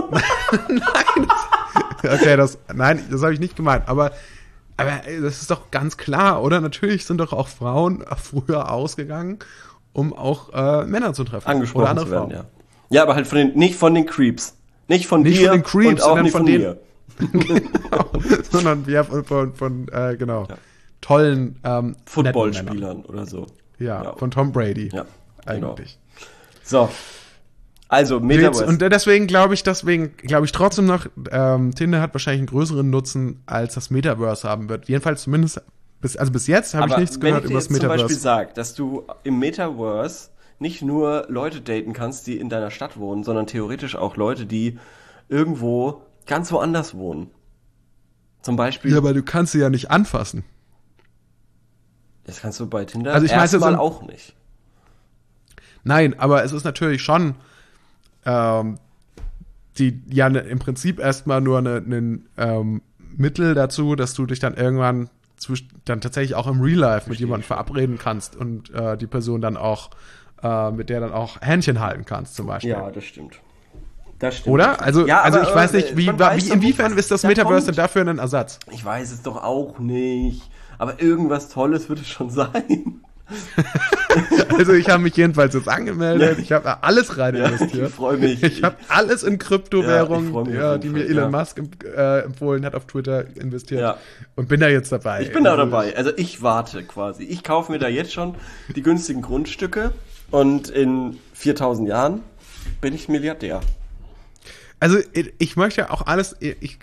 Nein, das habe ich nicht gemeint. Aber das ist doch ganz klar, oder? Natürlich sind doch auch Frauen früher ausgegangen, um auch Männer zu treffen. Angesprochen oder andere zu werden, Frauen. Ja. Ja, aber halt nicht von den Creeps. Nicht von dir von den Creeps, und auch nicht von mir. Genau, sondern ja, von genau. Ja. Tollen Footballspielern oder so. Ja, von Tom Brady. Ja, eigentlich. Genau. So. Also, Metaverse. Und deswegen glaube ich trotzdem noch, Tinder hat wahrscheinlich einen größeren Nutzen, als das Metaverse haben wird. Jedenfalls zumindest, bis jetzt habe ich nichts gehört über das Metaverse. Wenn ich zum Beispiel sage, dass du im Metaverse nicht nur Leute daten kannst, die in deiner Stadt wohnen, sondern theoretisch auch Leute, die irgendwo ganz woanders wohnen. Zum Beispiel... Ja, aber du kannst sie ja nicht anfassen. Das kannst du bei Tinder erstmal auch nicht. Nein, aber es ist natürlich schon, die ja im Prinzip erstmal nur ein Mittel dazu, dass du dich dann irgendwann dann tatsächlich auch im Real Life mit jemandem verabreden kannst und die Person dann auch mit der dann auch Händchen halten kannst zum Beispiel. Ja, das stimmt. Das stimmt. Oder? Also, ja, also aber, ich weiß nicht, inwiefern ist das Metaverse denn dafür ein Ersatz? Ich weiß es doch auch nicht. Aber irgendwas Tolles wird es schon sein. Also ich habe mich jedenfalls jetzt angemeldet. Ich habe da alles rein investiert. Ich freue mich. Ich habe alles in Kryptowährung, die mir Elon Musk empfohlen hat, auf Twitter investiert. Und bin da jetzt dabei. Ich bin da dabei. Also ich warte quasi. Ich kaufe mir da jetzt schon die günstigen Grundstücke und in 4000 Jahren bin ich Milliardär. Also ich möchte ja auch alles, ich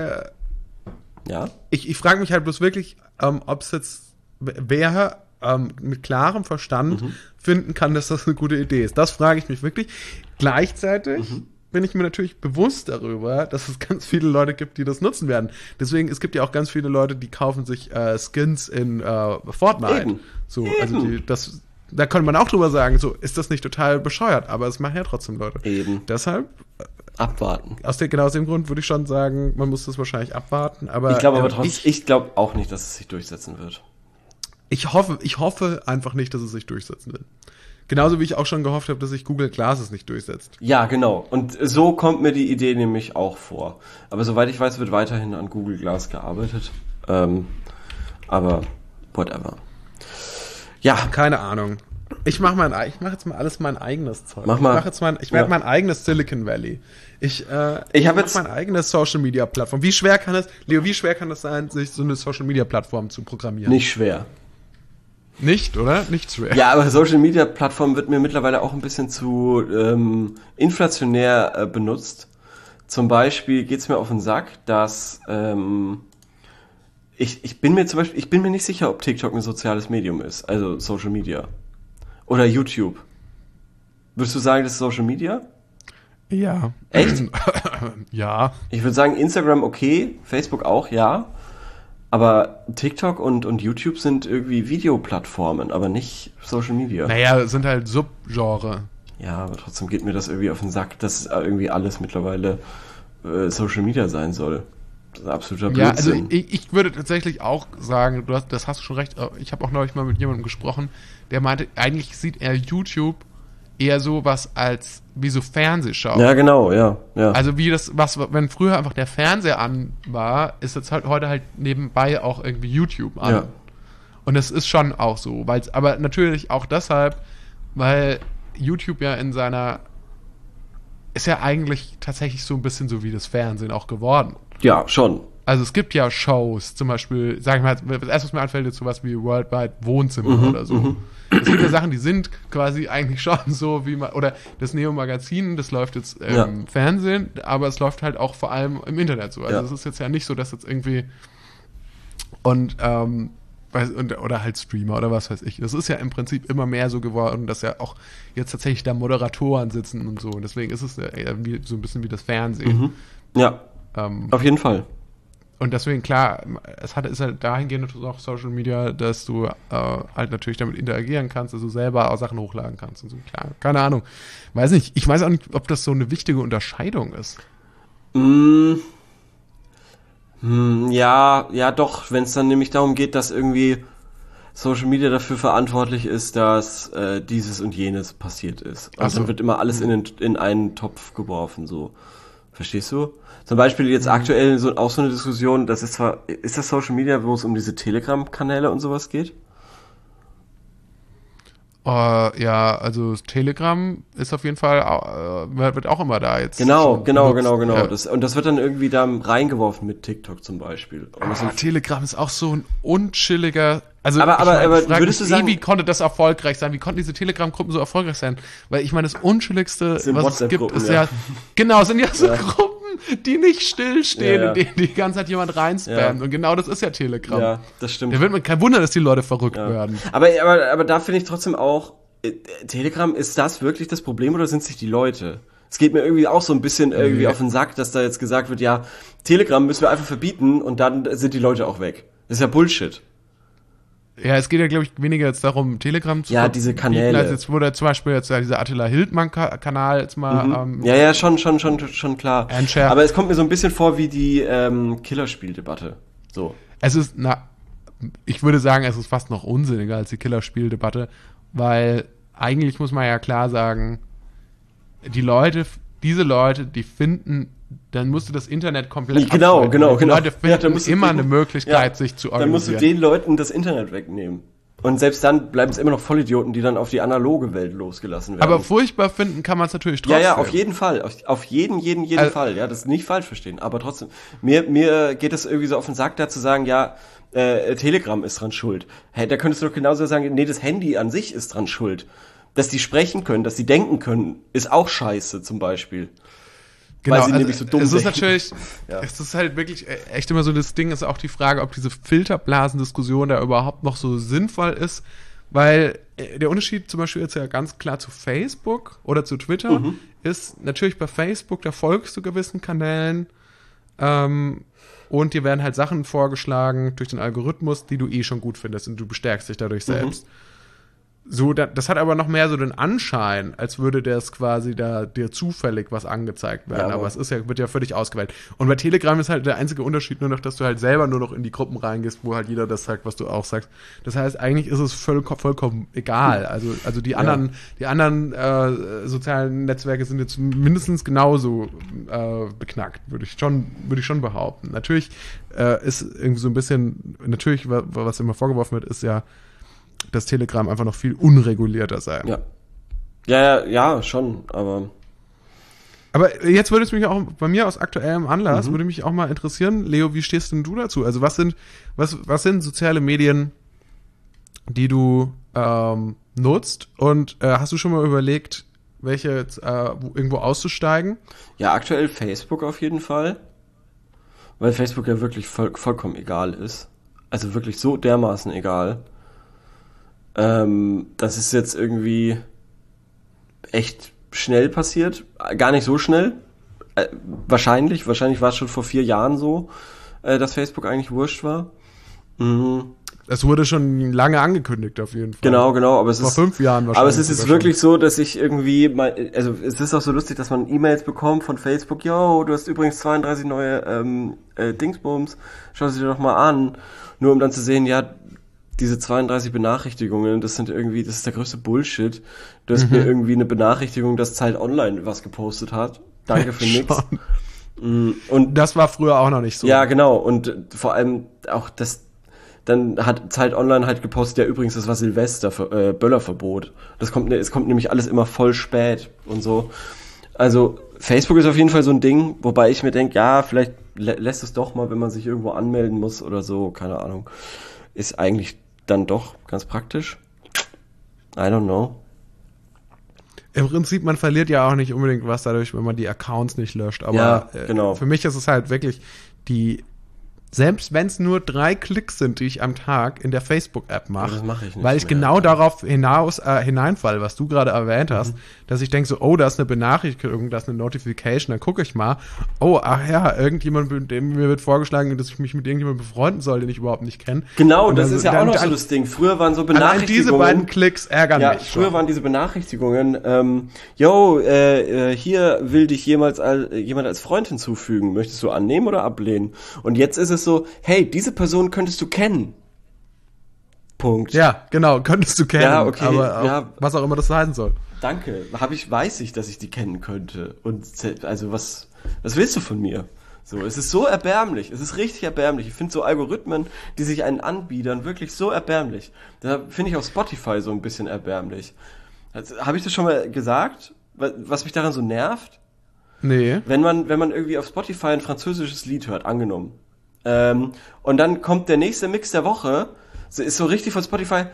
frage mich halt bloß wirklich, ob es jetzt wer mit klarem Verstand finden kann, dass das eine gute Idee ist. Das frage ich mich wirklich. Gleichzeitig bin ich mir natürlich bewusst darüber, dass es ganz viele Leute gibt, die das nutzen werden. Deswegen, es gibt ja auch ganz viele Leute, die kaufen sich Skins in Fortnite. Eben. So, also da könnte man auch drüber sagen, so, ist das nicht total bescheuert, aber es machen ja trotzdem Leute. Eben. Deshalb abwarten. Genau aus dem Grund würde ich schon sagen, man muss das wahrscheinlich abwarten. Aber ich glaube aber trotzdem, ich glaube auch nicht, dass es sich durchsetzen wird. Ich hoffe einfach nicht, dass es sich durchsetzen wird. Genauso wie ich auch schon gehofft habe, dass sich Google Glasses nicht durchsetzt. Ja, genau. Und so kommt mir die Idee nämlich auch vor. Aber soweit ich weiß, wird weiterhin an Google Glass gearbeitet. Aber whatever. Ja. Keine Ahnung. Ich mach jetzt mal alles mein eigenes Zeug. Ich werde mein eigenes Silicon Valley. Ich habe jetzt mein eigenes Social Media Plattform. Wie schwer kann es sein, sich so eine Social Media Plattform zu programmieren? Nicht schwer. Nicht, oder? Nicht schwer. Ja, aber Social Media Plattform wird mir mittlerweile auch ein bisschen zu inflationär benutzt. Zum Beispiel geht's mir auf den Sack, dass ich bin mir nicht sicher, ob TikTok ein soziales Medium ist, also Social Media. Oder YouTube. Würdest du sagen, das ist Social Media? Ja. Echt? Ja. Ich würde sagen, Instagram okay, Facebook auch, ja. Aber TikTok und YouTube sind irgendwie Videoplattformen, aber nicht Social Media. Naja, sind halt Subgenre. Ja, aber trotzdem geht mir das irgendwie auf den Sack, dass irgendwie alles mittlerweile Social Media sein soll. Das ist absoluter Blödsinn. Ja, also ich würde tatsächlich auch sagen, das hast du schon recht, ich habe auch neulich mal mit jemandem gesprochen, der meinte, eigentlich sieht er YouTube eher sowas als wie so Fernsehschau. Ja, genau, ja. Also wie wenn früher einfach der Fernseher an war, ist jetzt halt heute halt nebenbei auch irgendwie YouTube an. Ja. Und das ist schon auch so, aber natürlich auch deshalb, weil YouTube ja ist ja eigentlich tatsächlich so ein bisschen so wie das Fernsehen auch geworden. Ja, schon. Also es gibt ja Shows, zum Beispiel, sag ich mal, das erste, was mir einfällt, ist sowas wie Worldwide Wohnzimmer oder so. Es gibt ja Sachen, die sind quasi eigentlich schon so wie oder das Neo-Magazin, das läuft jetzt im Fernsehen, aber es läuft halt auch vor allem im Internet so. Also es ist jetzt ja nicht so, dass jetzt irgendwie oder halt Streamer oder was weiß ich. Das ist ja im Prinzip immer mehr so geworden, dass ja auch jetzt tatsächlich da Moderatoren sitzen und so. Und deswegen ist es ja eher so ein bisschen wie das Fernsehen. Ja, auf jeden Fall. Und deswegen, klar, ist halt dahingehend auch Social Media, dass du halt natürlich damit interagieren kannst, dass du selber auch Sachen hochladen kannst und so. Klar, keine Ahnung. Weiß nicht. Ich weiß auch nicht, ob das so eine wichtige Unterscheidung ist. Ja, doch, wenn es dann nämlich darum geht, dass irgendwie Social Media dafür verantwortlich ist, dass dieses und jenes passiert ist. Und dann wird immer alles in einen Topf geworfen, so. Verstehst du? Zum Beispiel jetzt aktuell auch so eine Diskussion, ist das Social Media, wo es um diese Telegram-Kanäle und sowas geht? Ja, also Telegram ist auf jeden Fall, wird auch immer da jetzt. Genau. Ja. Das wird dann irgendwie da reingeworfen mit TikTok zum Beispiel. Telegram ist auch so ein unchilliger. Also aber würdest du sagen, wie konnte das erfolgreich sein? Wie konnten diese Telegram-Gruppen so erfolgreich sein? Weil ich meine, das Unchilligste, was es gibt, ist ja genau, sind ja so Gruppen, die nicht stillstehen, in denen die ganze Zeit jemand reinspammt. Und genau das ist ja Telegram. Ja, das stimmt. Da wird man kein Wunder, dass die Leute verrückt werden. Aber da finde ich trotzdem auch, Telegram, ist das wirklich das Problem oder sind es nicht die Leute? Es geht mir irgendwie auch so ein bisschen irgendwie auf den Sack, dass da jetzt gesagt wird, ja, Telegram müssen wir einfach verbieten und dann sind die Leute auch weg. Das ist ja Bullshit. Ja, es geht ja, glaube ich, weniger jetzt darum, Telegram zu Ja, diese Kanäle. Also jetzt wurde zum Beispiel jetzt dieser Attila Hildmann-Kanal jetzt mal Ja, schon klar. Share. Aber es kommt mir so ein bisschen vor wie die Killerspieldebatte. So. Es ist, ich würde sagen, es ist fast noch unsinniger als die Killerspieldebatte, weil eigentlich muss man ja klar sagen, diese Leute, die finden, dann musst du das Internet komplett Genau. Die Leute finden musst du immer eine Möglichkeit, sich zu Dann musst du organisieren. den Leuten das Internet wegnehmen. Und selbst dann bleiben es immer noch Vollidioten, die dann auf die analoge Welt losgelassen werden. Aber furchtbar finden kann man es natürlich trotzdem. Ja, auf jeden Fall. Auf jeden Fall. Ja, das nicht falsch verstehen. Aber trotzdem, mir geht es irgendwie so auf den Sack, da zu sagen, ja, Telegram ist dran schuld. Hey, da könntest du doch genauso sagen, nee, das Handy an sich ist dran schuld. Dass die sprechen können, dass die denken können, ist auch scheiße zum Beispiel. Genau, Weil sie nämlich so dumm es ist denken. natürlich, Ja. es ist halt wirklich echt immer so, das Ding ist auch die Frage, ob diese Filterblasendiskussion da überhaupt noch so sinnvoll ist, weil der Unterschied zum Beispiel jetzt ja ganz klar zu Facebook oder zu Twitter ist natürlich bei Facebook, da folgst du gewissen Kanälen und dir werden halt Sachen vorgeschlagen durch den Algorithmus, die du eh schon gut findest und du bestärkst dich dadurch selbst. So, das hat aber noch mehr so den Anschein, als würde das quasi da dir zufällig was angezeigt werden. Ja, aber es ist wird ja völlig ausgewählt. Und bei Telegram ist halt der einzige Unterschied nur noch, dass du halt selber nur noch in die Gruppen reingehst, wo halt jeder das sagt, was du auch sagst. Das heißt, eigentlich ist es vollkommen egal. Also die anderen sozialen Netzwerke sind jetzt mindestens genauso beknackt, würde ich schon behaupten. Natürlich ist irgendwie so ein bisschen, natürlich, was immer vorgeworfen wird, ist ja, dass Telegram einfach noch viel unregulierter sei. Ja, schon, aber jetzt würde es mich auch bei mir aus aktuellem Anlass, würde mich auch mal interessieren, Leo, wie stehst denn du dazu? Also was sind soziale Medien, die du nutzt und hast du schon mal überlegt, welche irgendwo auszusteigen? ja, aktuell Facebook auf jeden Fall, weil Facebook ja wirklich vollkommen egal ist. Also wirklich so dermaßen egal. Das ist jetzt irgendwie echt schnell passiert. Gar nicht so schnell. Wahrscheinlich war es schon vor 4 Jahren so, dass Facebook eigentlich wurscht war. Es wurde schon lange angekündigt, auf jeden Fall. Genau, aber es Vor ist 5 Jahren wahrscheinlich. Aber es ist jetzt sogar wirklich so, dass ich irgendwie also es ist auch so lustig, dass man E-Mails bekommt von Facebook, yo, du hast übrigens 32 neue Dingsbums, schau sie dir doch mal an. Nur um dann zu sehen, ja, diese 32 Benachrichtigungen, das ist der größte Bullshit. Du hast mir irgendwie eine Benachrichtigung, dass Zeit Online was gepostet hat. Danke für nix. Und das war früher auch noch nicht so. ja, genau. Und vor allem auch dann hat Zeit Online halt gepostet, ja übrigens, das war Silvester, Böllerverbot. Es kommt nämlich alles immer voll spät und so. Also Facebook ist auf jeden Fall so ein Ding, wobei ich mir denke, ja, vielleicht lässt es doch mal, wenn man sich irgendwo anmelden muss oder so, keine Ahnung. Ist eigentlich dann doch ganz praktisch. I don't know. Im Prinzip, man verliert ja auch nicht unbedingt was dadurch, wenn man die Accounts nicht löscht. Aber Ja, genau. Für mich ist es halt wirklich selbst wenn es nur 3 Klicks sind, die ich am Tag in der Facebook-App mache, das mache ich nicht weil ich mehr, genau ja. darauf hineinfalle, was du gerade erwähnt hast, dass ich denke so, oh, da ist eine Benachrichtigung, da ist eine Notification, dann gucke ich mal, oh, ach ja, mir wird vorgeschlagen, dass ich mich mit irgendjemandem befreunden soll, den ich überhaupt nicht kenne. Genau, Und das dann- ist ja dann- auch noch dann- so das Ding. Früher waren so Allein Benachrichtigungen. diese beiden Klicks ärgern Ja, mich. früher schon. waren diese Benachrichtigungen, hier will dich jemand als Freund hinzufügen. Möchtest du annehmen oder ablehnen? Und jetzt ist es so, hey, diese Person könntest du kennen. Punkt. Ja, genau, könntest du kennen, Ja, okay, aber auch, ja. was auch immer das heißen soll. Danke. Weiß ich, dass ich die kennen könnte. Und also was willst du von mir? So, es ist so erbärmlich. Es ist richtig erbärmlich. Ich finde so Algorithmen, die sich einen anbiedern, wirklich so erbärmlich. Da finde ich auch Spotify so ein bisschen erbärmlich. Habe ich das schon mal gesagt? Was mich daran so nervt? Nee. Wenn man irgendwie auf Spotify ein französisches Lied hört, angenommen. Und dann kommt der nächste Mix der Woche, ist so richtig von Spotify,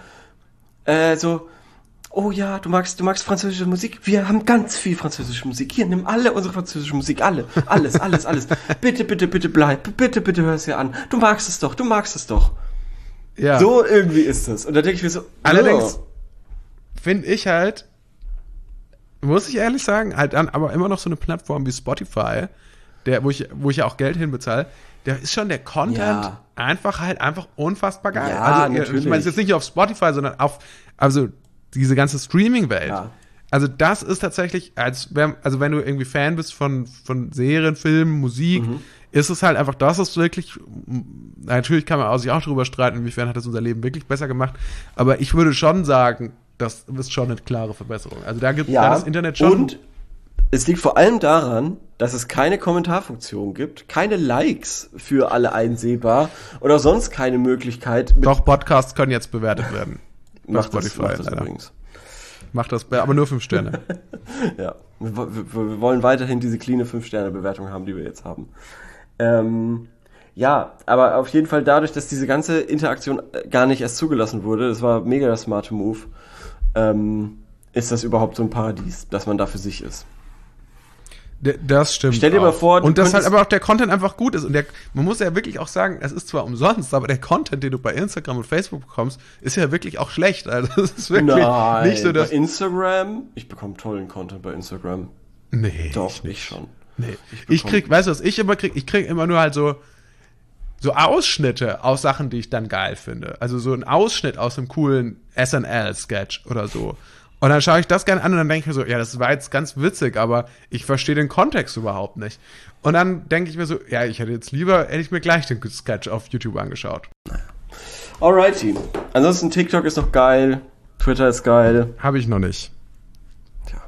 oh ja, du magst französische Musik? Wir haben ganz viel französische Musik. Hier, nimm alle unsere französische Musik, alles. Bitte bleib, bitte hör es dir an. Du magst es doch. Ja. So irgendwie ist das. Und da denke ich mir so, Allerdings finde ich halt, muss ich ehrlich sagen, halt dann aber immer noch so eine Plattform wie Spotify wo ich ja auch Geld hinbezahle, da ist schon der Content einfach unfassbar geil. Ja, also natürlich. ich meine, es ist jetzt nicht auf Spotify, sondern also diese ganze Streaming-Welt. Ja. Also das ist tatsächlich, wenn du irgendwie Fan bist von Serien, Filmen, Musik, ist es halt einfach, das ist wirklich, natürlich kann man sich auch darüber streiten, inwiefern hat das unser Leben wirklich besser gemacht, aber ich würde schon sagen, das ist schon eine klare Verbesserung. Also da gibt das Internet schon. Und es liegt vor allem daran, dass es keine Kommentarfunktion gibt, keine Likes für alle einsehbar oder sonst keine Möglichkeit. Doch, Podcasts können jetzt bewertet werden. Macht das übrigens. Macht das, aber nur 5 Sterne. Ja, wir wollen weiterhin diese cleane 5-Sterne-Bewertung haben, die wir jetzt haben. Ja, aber auf jeden Fall dadurch, dass diese ganze Interaktion gar nicht erst zugelassen wurde, das war mega der smarte Move, ist das überhaupt so ein Paradies, dass man da für sich ist. Das stimmt. Stell dir mal vor, und dass halt aber auch der Content einfach gut ist. Und man muss ja wirklich auch sagen, es ist zwar umsonst, aber der Content, den du bei Instagram und Facebook bekommst, ist ja wirklich auch schlecht. Also es ist wirklich nicht so, dass bei Instagram, ich bekomme tollen Content bei Instagram. Nee. Doch, ich schon. Nee. Ich krieg, weißt du, was ich immer krieg? Ich krieg immer nur halt so Ausschnitte aus Sachen, die ich dann geil finde. Also so ein Ausschnitt aus einem coolen SNL-Sketch oder so. Und dann schaue ich das gerne an und dann denke ich mir so, ja, das war jetzt ganz witzig, aber ich verstehe den Kontext überhaupt nicht. Und dann denke ich mir so, ja, hätte ich mir gleich den Sketch auf YouTube angeschaut. Alrighty. Ansonsten TikTok ist noch geil, Twitter ist geil. Habe ich noch nicht. Tja.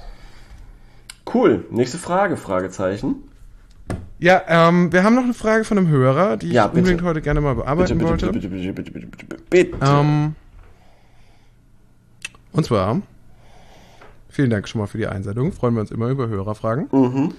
Cool. Nächste Frage, Fragezeichen. Ja, wir haben noch eine Frage von einem Hörer, die ich unbedingt heute gerne mal bearbeiten wollte. Bitte. Und zwar, vielen Dank schon mal für die Einsendung. Freuen wir uns immer über Hörerfragen.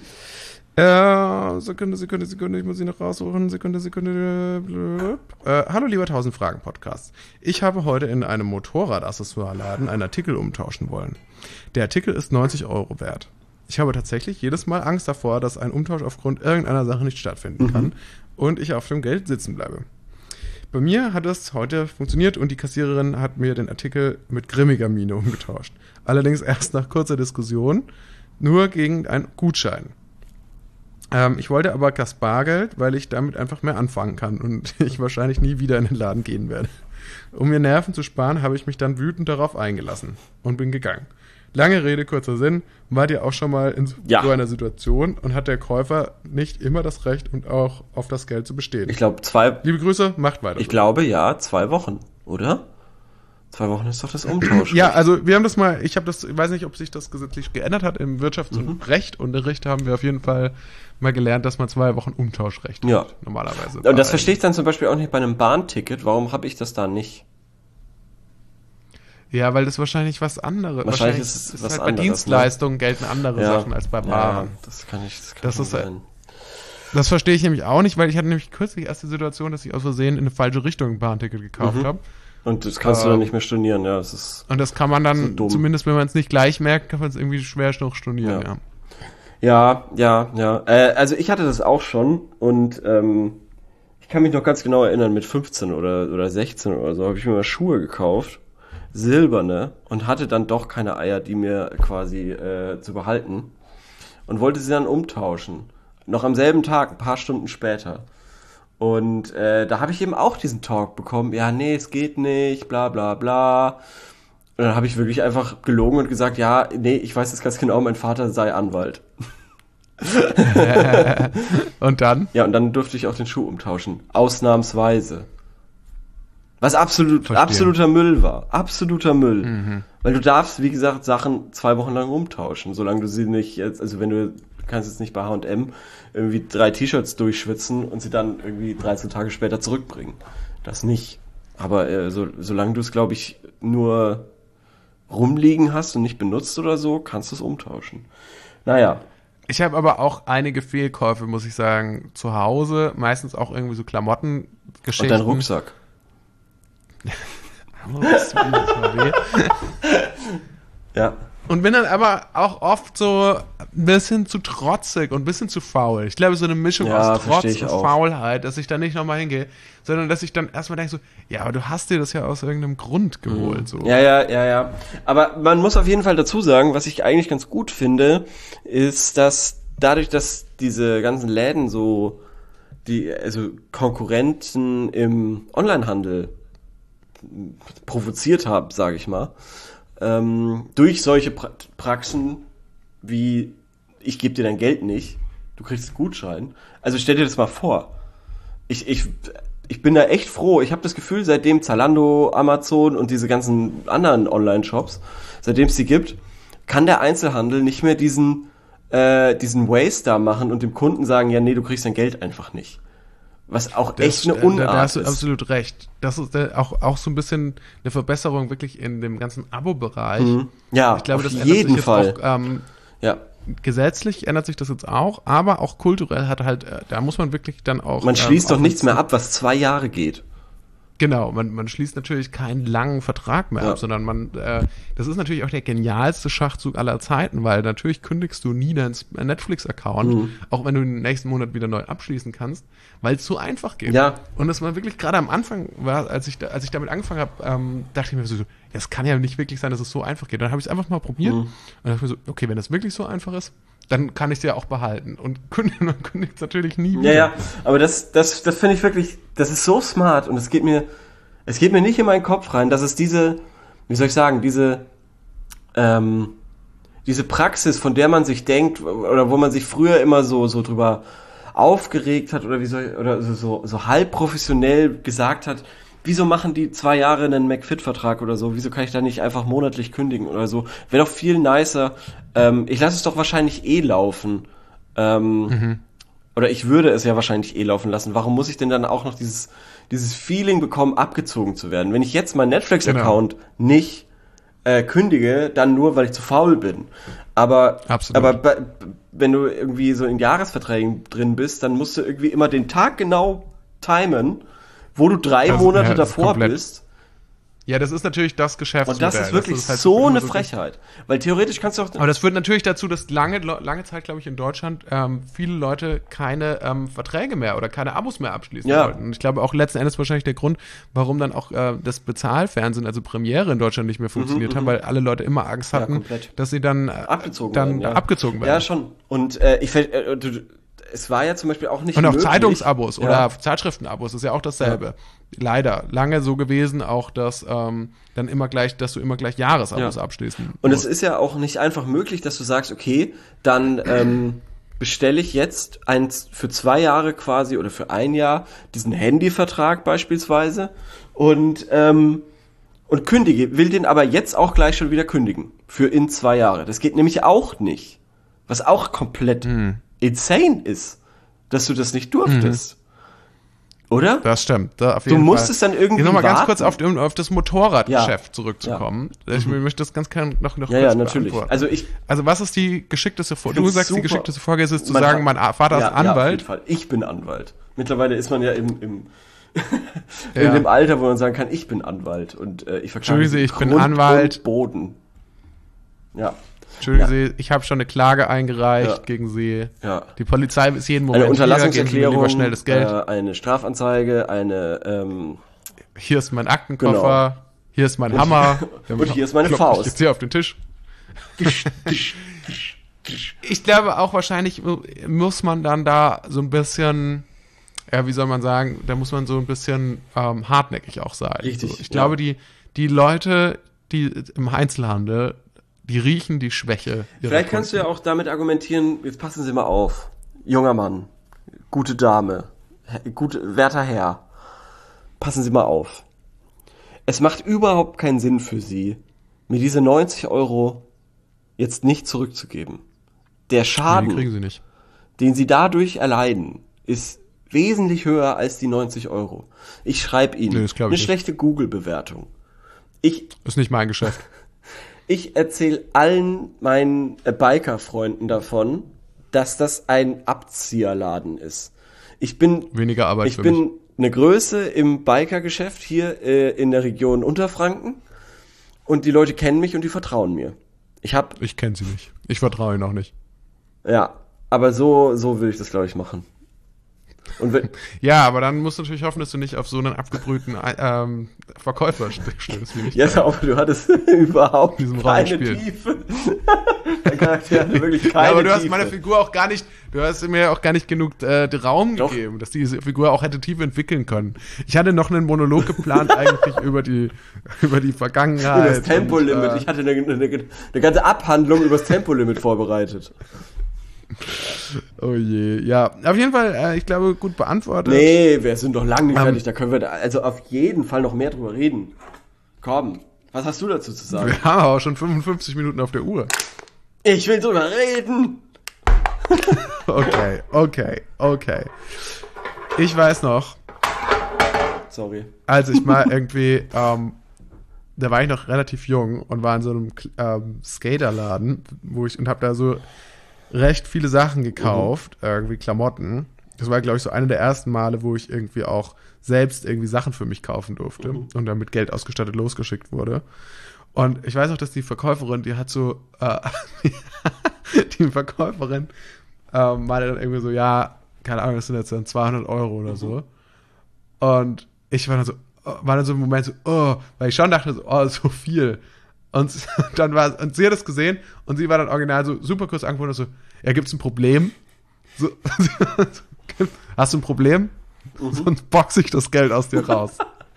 Sekunde, ich muss sie noch raussuchen. Sekunde. Hallo, lieber 1000 Fragen Podcast. Ich habe heute in einem Motorradaccessoireladen einen Artikel umtauschen wollen. Der Artikel ist 90 € wert. Ich habe tatsächlich jedes Mal Angst davor, dass ein Umtausch aufgrund irgendeiner Sache nicht stattfinden kann und ich auf dem Geld sitzen bleibe. Bei mir hat es heute funktioniert und die Kassiererin hat mir den Artikel mit grimmiger Miene umgetauscht. Allerdings erst nach kurzer Diskussion, nur gegen einen Gutschein. Ich wollte aber das Bargeld, weil ich damit einfach mehr anfangen kann und ich wahrscheinlich nie wieder in den Laden gehen werde. Um mir Nerven zu sparen, habe ich mich dann wütend darauf eingelassen und bin gegangen. Lange Rede, kurzer Sinn, wart ihr auch schon mal in so einer Situation und hat der Käufer nicht immer das Recht und auch auf das Geld zu bestehen? Ich glaube, Liebe Grüße, macht weiter. Ich glaube, 2 Wochen, oder? 2 Wochen ist doch das Umtausch. Ja, also wir haben das mal, ich weiß nicht, ob sich das gesetzlich geändert hat. Im Wirtschafts- und Rechtunterricht haben wir auf jeden Fall mal gelernt, dass man 2 Wochen Umtauschrecht hat, normalerweise. Und das verstehe ich dann zum Beispiel auch nicht bei einem Bahnticket. Warum habe ich das da nicht? Ja, weil das wahrscheinlich was anderes. Wahrscheinlich ist es was halt anderes. Bei Dienstleistungen gelten andere Sachen als bei Waren. Ja, das kann sein. Das verstehe ich nämlich auch nicht, weil ich hatte nämlich kürzlich erst die Situation, dass ich aus Versehen in eine falsche Richtung ein Bahnticket gekauft habe. Und das kannst du dann nicht mehr stornieren, ja. Und das kann man dann, so zumindest wenn man es nicht gleich merkt, kann man es irgendwie schwer noch stornieren, ja. Also ich hatte das auch schon und ich kann mich noch ganz genau erinnern, mit 15 oder 16 oder so habe ich mir mal Schuhe gekauft. Silberne und hatte dann doch keine Eier, die mir quasi zu behalten und wollte sie dann umtauschen. Noch am selben Tag, ein paar Stunden später. Und da habe ich eben auch diesen Talk bekommen, ja, nee, es geht nicht, bla bla bla. Und dann habe ich wirklich einfach gelogen und gesagt, ja, nee, ich weiß jetzt ganz genau, mein Vater sei Anwalt. Und dann? Ja, und dann durfte ich auch den Schuh umtauschen. Ausnahmsweise. Was absoluter Müll war. Absoluter Müll. Weil du darfst, wie gesagt, Sachen 2 Wochen lang umtauschen, solange du sie nicht jetzt, also du kannst jetzt nicht bei H&M irgendwie 3 T-Shirts durchschwitzen und sie dann irgendwie 13 Tage später zurückbringen. Das nicht. Aber solange du es, glaube ich, nur rumliegen hast und nicht benutzt oder so, kannst du es umtauschen. Naja. Ich habe aber auch einige Fehlkäufe, muss ich sagen, zu Hause. Meistens auch irgendwie so Klamottengeschichten. Und dein Rucksack. Ja. Und bin dann aber auch oft so ein bisschen zu trotzig und ein bisschen zu faul. Ich glaube, so eine Mischung aus Trotz und Faulheit, dass ich da nicht nochmal hingehe, sondern dass ich dann erstmal denke so, ja, aber du hast dir das ja aus irgendeinem Grund geholt. So. Ja. Aber man muss auf jeden Fall dazu sagen, was ich eigentlich ganz gut finde, ist, dass dadurch, dass diese ganzen Läden also Konkurrenten im Onlinehandel provoziert haben, sage ich mal, durch solche Praxen wie ich gebe dir dein Geld nicht, du kriegst einen Gutschein. Also stell dir das mal vor. Ich bin da echt froh. Ich habe das Gefühl, seitdem Zalando, Amazon und diese ganzen anderen Online-Shops, seitdem es die gibt, kann der Einzelhandel nicht mehr diesen Waste da machen und dem Kunden sagen, ja, nee, du kriegst dein Geld einfach nicht. Was auch echt eine Unart ist. Da hast du absolut recht. Das ist auch so ein bisschen eine Verbesserung wirklich in dem ganzen Abo-Bereich. Ja, ich glaube, auf das jeden ändert sich Fall. Jetzt auch, Ja. gesetzlich ändert sich das jetzt auch, aber auch kulturell hat halt, da muss man wirklich dann auch... Man schließt doch nichts mehr ab, was 2 Jahre geht. Genau, man schließt natürlich keinen langen Vertrag mehr ab, sondern das ist natürlich auch der genialste Schachzug aller Zeiten, weil natürlich kündigst du nie deinen Netflix-Account, auch wenn du den nächsten Monat wieder neu abschließen kannst, weil es so einfach geht. Ja. Und das war wirklich gerade am Anfang, als ich damit angefangen habe, dachte ich mir so, das kann ja nicht wirklich sein, dass es so einfach geht. Dann habe ich es einfach mal probiert und dachte ich mir so, okay, wenn das wirklich so einfach ist, dann kann ich es ja auch behalten. Und man kündigt es natürlich nie wieder. Ja, aber das finde ich wirklich, das ist so smart und es geht mir nicht in meinen Kopf rein, dass es diese Praxis, von der man sich denkt, oder wo man sich früher immer so drüber aufgeregt hat, oder so halb professionell gesagt hat, wieso machen die 2 Jahre einen McFit-Vertrag oder so? Wieso kann ich da nicht einfach monatlich kündigen oder so? Wäre doch viel nicer. Ich lasse es doch wahrscheinlich laufen. Oder ich würde es ja wahrscheinlich laufen lassen. Warum muss ich denn dann auch noch dieses Feeling bekommen, abgezogen zu werden? Wenn ich jetzt meinen Netflix-Account nicht kündige, dann nur, weil ich zu faul bin. Aber wenn du irgendwie so in Jahresverträgen drin bist, dann musst du irgendwie immer den Tag genau timen, wo du 3 Monate davor bist. Ja, das ist natürlich das Geschäftsmodell. Und das ist wirklich so eine Frechheit. Weil theoretisch kannst du auch... Aber das führt natürlich dazu, dass lange Zeit, glaube ich, in Deutschland viele Leute keine Verträge mehr oder keine Abos mehr abschließen wollten. Und ich glaube auch letzten Endes wahrscheinlich der Grund, warum dann auch das Bezahlfernsehen, also Premiere in Deutschland nicht mehr funktioniert haben, weil alle Leute immer Angst hatten, dass sie dann abgezogen werden. Ja, schon. Und es war ja zum Beispiel auch nicht und auch möglich. Zeitungsabos oder Zeitschriftenabos ist ja auch dasselbe. Ja. Leider lange so gewesen, auch dass dass du immer gleich Jahresabos abschließen musst. Und es ist ja auch nicht einfach möglich, dass du sagst, okay, dann bestelle ich jetzt für 2 Jahre quasi oder für 1 Jahr diesen Handyvertrag beispielsweise und kündige, will den aber jetzt auch gleich schon wieder kündigen für in 2 Jahre. Das geht nämlich auch nicht. Was auch komplett insane ist, dass du das nicht durftest. Oder? Das stimmt. Du musstest dann irgendwie nochmal ganz kurz auf das Motorradgeschäft zurückzukommen. Ja. Ich möchte das ganz gerne noch kurz natürlich. beantworten. Also was ist die geschickteste Vorgehensweise? Du sagst, die geschickte Vorgehensweise ist zu sagen, mein Vater ist Anwalt. Ja, auf jeden Fall. Ich bin Anwalt. Mittlerweile ist man ja in dem Alter, wo man sagen kann, ich bin Anwalt. Und ich verklage ich bin Anwalt. Und Boden. Ja. Entschuldigen Sie, ich habe schon eine Klage eingereicht gegen Sie. Ja. Die Polizei ist jeden Moment eine Unterlassungserklärung, lieber schnell das Geld. Eine Strafanzeige, hier ist mein Aktenkoffer, hier ist mein Hammer. Und hier ist meine Faust. Jetzt hier auf den Tisch. Ich glaube auch wahrscheinlich muss man dann da so ein bisschen, wie soll man sagen, da muss man so ein bisschen hartnäckig auch sein. Richtig. So, ich glaube, die Leute, die im Einzelhandel, die riechen die Schwäche. Vielleicht kannst du ja auch damit argumentieren, jetzt passen Sie mal auf, junger Mann, gute Dame, werter Herr, passen Sie mal auf. Es macht überhaupt keinen Sinn für Sie, mir diese 90 € jetzt nicht zurückzugeben. Der Schaden, kriegen Sie nicht. Den Sie dadurch erleiden, ist wesentlich höher als die 90 €. Ich schreibe Ihnen eine schlechte Google-Bewertung. Ist nicht mein Geschäft. Ich erzähle allen meinen Biker-Freunden davon, dass das ein Abzieherladen ist. Weniger Arbeit für mich. Ich bin eine Größe im Biker-Geschäft hier in der Region Unterfranken und die Leute kennen mich und die vertrauen mir. Ich kenne sie nicht. Ich vertraue ihnen auch nicht. Ja, aber so will ich das, glaube ich, machen. Und wenn, Ja, aber dann musst du natürlich hoffen, dass du nicht auf so einen abgebrühten Verkäufer stößt wie mich. ja, aber du hattest überhaupt Diesem keine Rollenspiel. Tiefe. Der Charakter hatte wirklich keine Ja, aber du hast Tiefe. meiner Figur auch gar nicht, du hast mir auch gar nicht genug Raum Doch. gegeben, dass diese Figur auch hätte Tiefe entwickeln können. Ich hatte noch einen Monolog geplant eigentlich über die Vergangenheit. Über das Tempolimit. und, Ich hatte eine ganze Abhandlung über das Tempolimit vorbereitet. oh je, ja. Auf jeden Fall, ich glaube, gut beantwortet. Nee, wir sind doch lange nicht fertig. Da können wir also auf jeden Fall noch mehr drüber reden. Komm, was hast du dazu zu sagen? Wir haben aber schon 55 Minuten auf der Uhr. Ich will drüber reden. Okay. Ich weiß noch, Sorry. als ich mal irgendwie, da war ich noch relativ jung und war in so einem Skaterladen, und habe da so recht viele Sachen gekauft, irgendwie Klamotten. Das war, glaube ich, so eine der ersten Male, wo ich irgendwie auch selbst irgendwie Sachen für mich kaufen durfte und dann mit Geld ausgestattet losgeschickt wurde. Und ich weiß auch, dass die Verkäuferin, die hat so, die Verkäuferin meinte dann irgendwie so, ja, keine Ahnung, das sind jetzt dann 200 Euro oder so. Und ich war dann so im Moment so, oh, weil ich schon dachte so, oh, so viel. Und und sie hat es gesehen und sie war dann original so super kurz angeboten und so, ja, gibt's ein Problem? So, hast du ein Problem? Sonst boxe ich das Geld aus dir raus.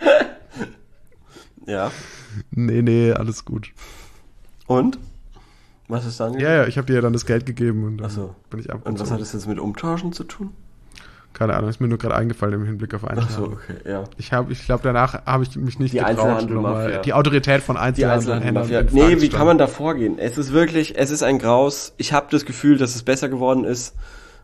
Ja. Nee, alles gut. Und? Was ist dann? Ja, ich habe dir ja dann das Geld gegeben und dann Ach so. bin ich Und abgezogen. was hat das jetzt mit Umtauschen zu tun? Keine Ahnung, ist mir nur gerade eingefallen im Hinblick auf Einzelhandel. Ach so, okay, ja. Ich glaube, danach habe ich mich nicht Die getraut, Einzelhandel-Mafia. nochmal die Autorität von Die Einzelhandelhändlern. Einzelhandel-Mafia. Nee, wie kann man da vorgehen? Es ist wirklich, es ist ein Graus. Ich habe das Gefühl, dass es besser geworden ist.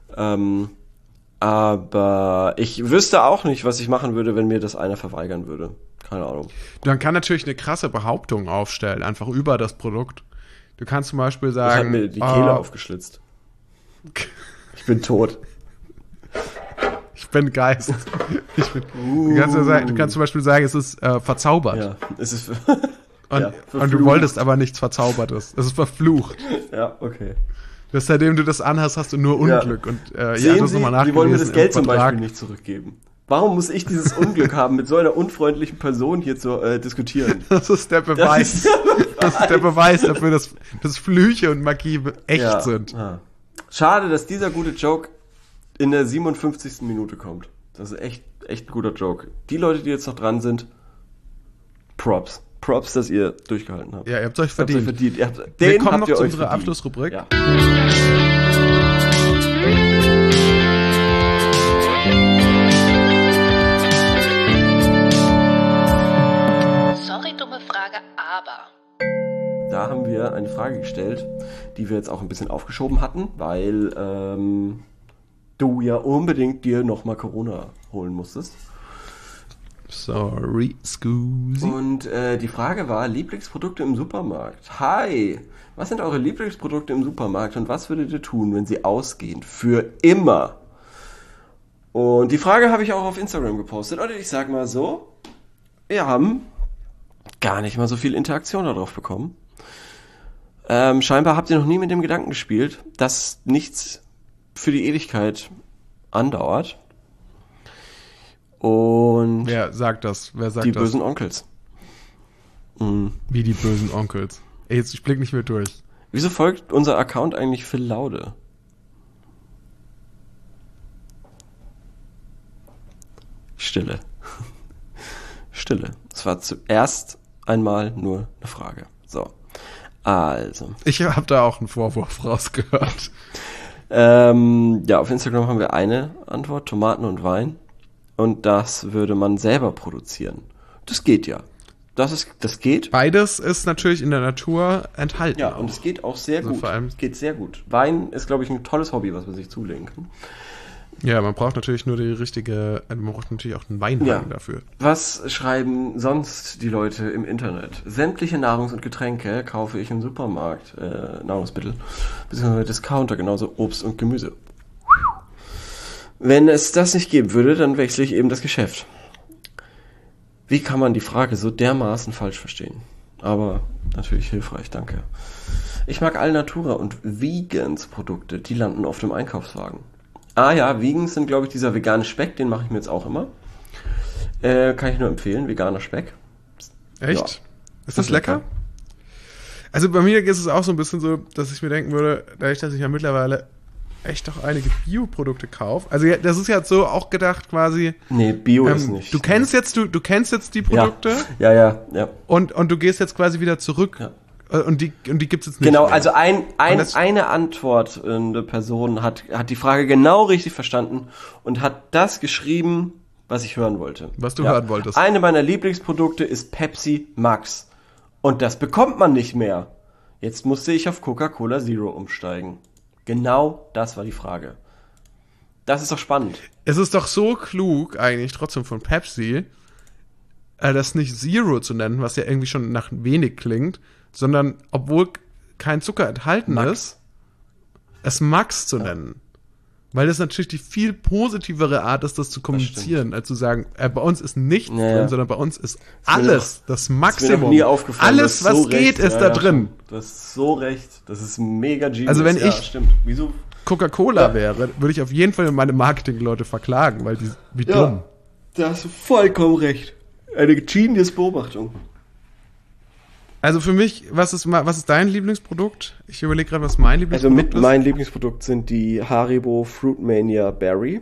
Aber ich wüsste auch nicht, was ich machen würde, wenn mir das einer verweigern würde. Keine Ahnung. Man kann natürlich eine krasse Behauptung aufstellen, einfach über das Produkt. Du kannst zum Beispiel Das hat sagen, mir die Kehle aufgeschlitzt. Ich bin tot. ich bin Geist. Du kannst zum Beispiel sagen, es ist verzaubert. Ja, es ist Und, ja, und du verflucht. wolltest aber nichts Verzaubertes. Es ist verflucht. Ja, okay. Seitdem du das anhast, hast du nur Unglück. Und Sehen Sie, Sie wollen mir das Geld zum Vertrag. Beispiel nicht zurückgeben. Warum muss ich dieses Unglück haben, mit so einer unfreundlichen Person hier zu diskutieren? Das ist der Beweis. Das ist der Beweis dafür, dass Flüche und Magie echt sind. Ah. Schade, dass dieser gute Joke in der 57. Minute kommt. Das ist echt ein guter Joke. Die Leute, die jetzt noch dran sind, Props. Props, dass ihr durchgehalten habt. Ja, ihr habt euch Habt ihr verdient. verdient. Wir Den kommen habt noch ihr zu euch unserer verdient. Abschlussrubrik. Ja. Sorry, dumme Frage, aber. Da haben wir eine Frage gestellt, die wir jetzt auch ein bisschen aufgeschoben hatten, weil du ja unbedingt dir nochmal Corona holen musstest. Sorry, scusi. Und die Frage war, Lieblingsprodukte im Supermarkt. Hi, was sind eure Lieblingsprodukte im Supermarkt und was würdet ihr tun, wenn sie ausgehen? Für immer. Und die Frage habe ich auch auf Instagram gepostet. Und ich sag mal so, wir haben gar nicht mal so viel Interaktion darauf bekommen. Scheinbar habt ihr noch nie mit dem Gedanken gespielt, dass nichts für die Ewigkeit andauert. Und Wer sagt das? Wer sagt die das? bösen Onkels. Mhm. Wie die bösen Onkels. Ey, jetzt, ich blick nicht mehr durch. Wieso folgt unser Account eigentlich Phil Laude? Stille. Stille. Es war zuerst einmal nur eine Frage. So. Also. Ich habe da auch einen Vorwurf rausgehört. Ja, auf Instagram haben wir eine Antwort, Tomaten und Wein. Und das würde man selber produzieren. Das geht ja. Das geht. Beides ist natürlich in der Natur enthalten. Ja, und es geht auch sehr Also gut. vor allem- Es geht sehr gut. Wein ist, glaube ich, ein tolles Hobby, was man sich zulegen kann. Ja, man braucht natürlich nur die richtige, man braucht natürlich auch einen Weinwagen Ja. dafür. Was schreiben sonst die Leute im Internet? Sämtliche Nahrungs- und Getränke kaufe ich im Supermarkt, Nahrungsmittel, beziehungsweise Discounter, genauso Obst und Gemüse. Wenn es das nicht geben würde, dann wechsle ich eben das Geschäft. Wie kann man die Frage so dermaßen falsch verstehen? Aber natürlich hilfreich, danke. Ich mag Alnatura und Vegans Produkte, die landen auf dem Einkaufswagen. Ah ja, Vegans sind, glaube ich, dieser vegane Speck, den mache ich mir jetzt auch immer. Kann ich nur empfehlen, veganer Speck. Echt? Ja. Ist das lecker? Also bei mir ist es auch so ein bisschen so, dass ich mir denken würde, dadurch, dass ich ja mittlerweile echt auch einige Bioprodukte kaufe. Also das ist ja so auch gedacht quasi. Nee, Bio ist nicht. Du kennst jetzt die Produkte. Ja. Und du gehst jetzt quasi wieder zurück. Ja. Und die gibt's jetzt nicht Genau, mehr. also eine antwortende Person hat die Frage genau richtig verstanden und hat das geschrieben, was ich hören wollte. Was du hören wolltest. Eine meiner Lieblingsprodukte ist Pepsi Max. Und das bekommt man nicht mehr. Jetzt musste ich auf Coca-Cola Zero umsteigen. Genau das war die Frage. Das ist doch spannend. Es ist doch so klug eigentlich trotzdem von Pepsi, das nicht Zero zu nennen, was ja irgendwie schon nach wenig klingt, sondern obwohl kein Zucker enthalten ist, es Max zu nennen. Weil das natürlich die viel positivere Art ist, das zu kommunizieren, als zu sagen, bei uns ist nichts drin, sondern bei uns ist alles, das Maximum. Ist mir noch nie aufgefallen. Alles, was so geht, ist da drin. Du hast so recht. Das ist mega genius. Also wenn ich stimmt. Wieso? Coca-Cola wäre, würde ich auf jeden Fall meine Marketing-Leute verklagen, weil die, wie dumm. Da hast du vollkommen recht. Eine genius Beobachtung. Also für mich, was ist dein Lieblingsprodukt? Ich überlege gerade, was mein Lieblingsprodukt ist. Mein Lieblingsprodukt sind die Haribo Fruitmania Berry.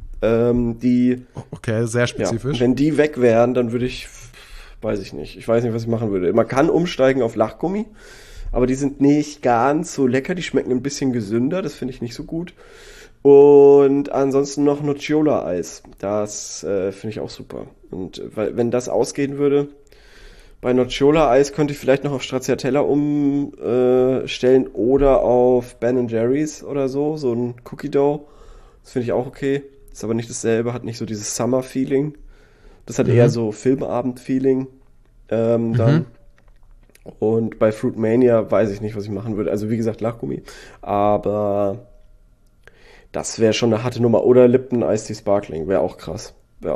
Okay, sehr spezifisch. Ja, wenn die weg wären, dann würde ich, weiß ich nicht, was ich machen würde. Man kann umsteigen auf Lachgummi, aber die sind nicht ganz so lecker, die schmecken ein bisschen gesünder, das finde ich nicht so gut. Und ansonsten noch Nocciola-Eis, das finde ich auch super. Und wenn das ausgehen würde, bei Nocciola-Eis könnte ich vielleicht noch auf Stracciatella umstellen oder auf Ben & Jerry's oder so ein Cookie Dough. Das finde ich auch okay. Ist aber nicht dasselbe, hat nicht so dieses Summer-Feeling. Das hat eher so Filmabend-Feeling dann. Und bei Fruitmania weiß ich nicht, was ich machen würde. Also wie gesagt, Lachgummi. Aber das wäre schon eine harte Nummer. Oder Lipton Ice Tea Sparkling. Wäre auch krass.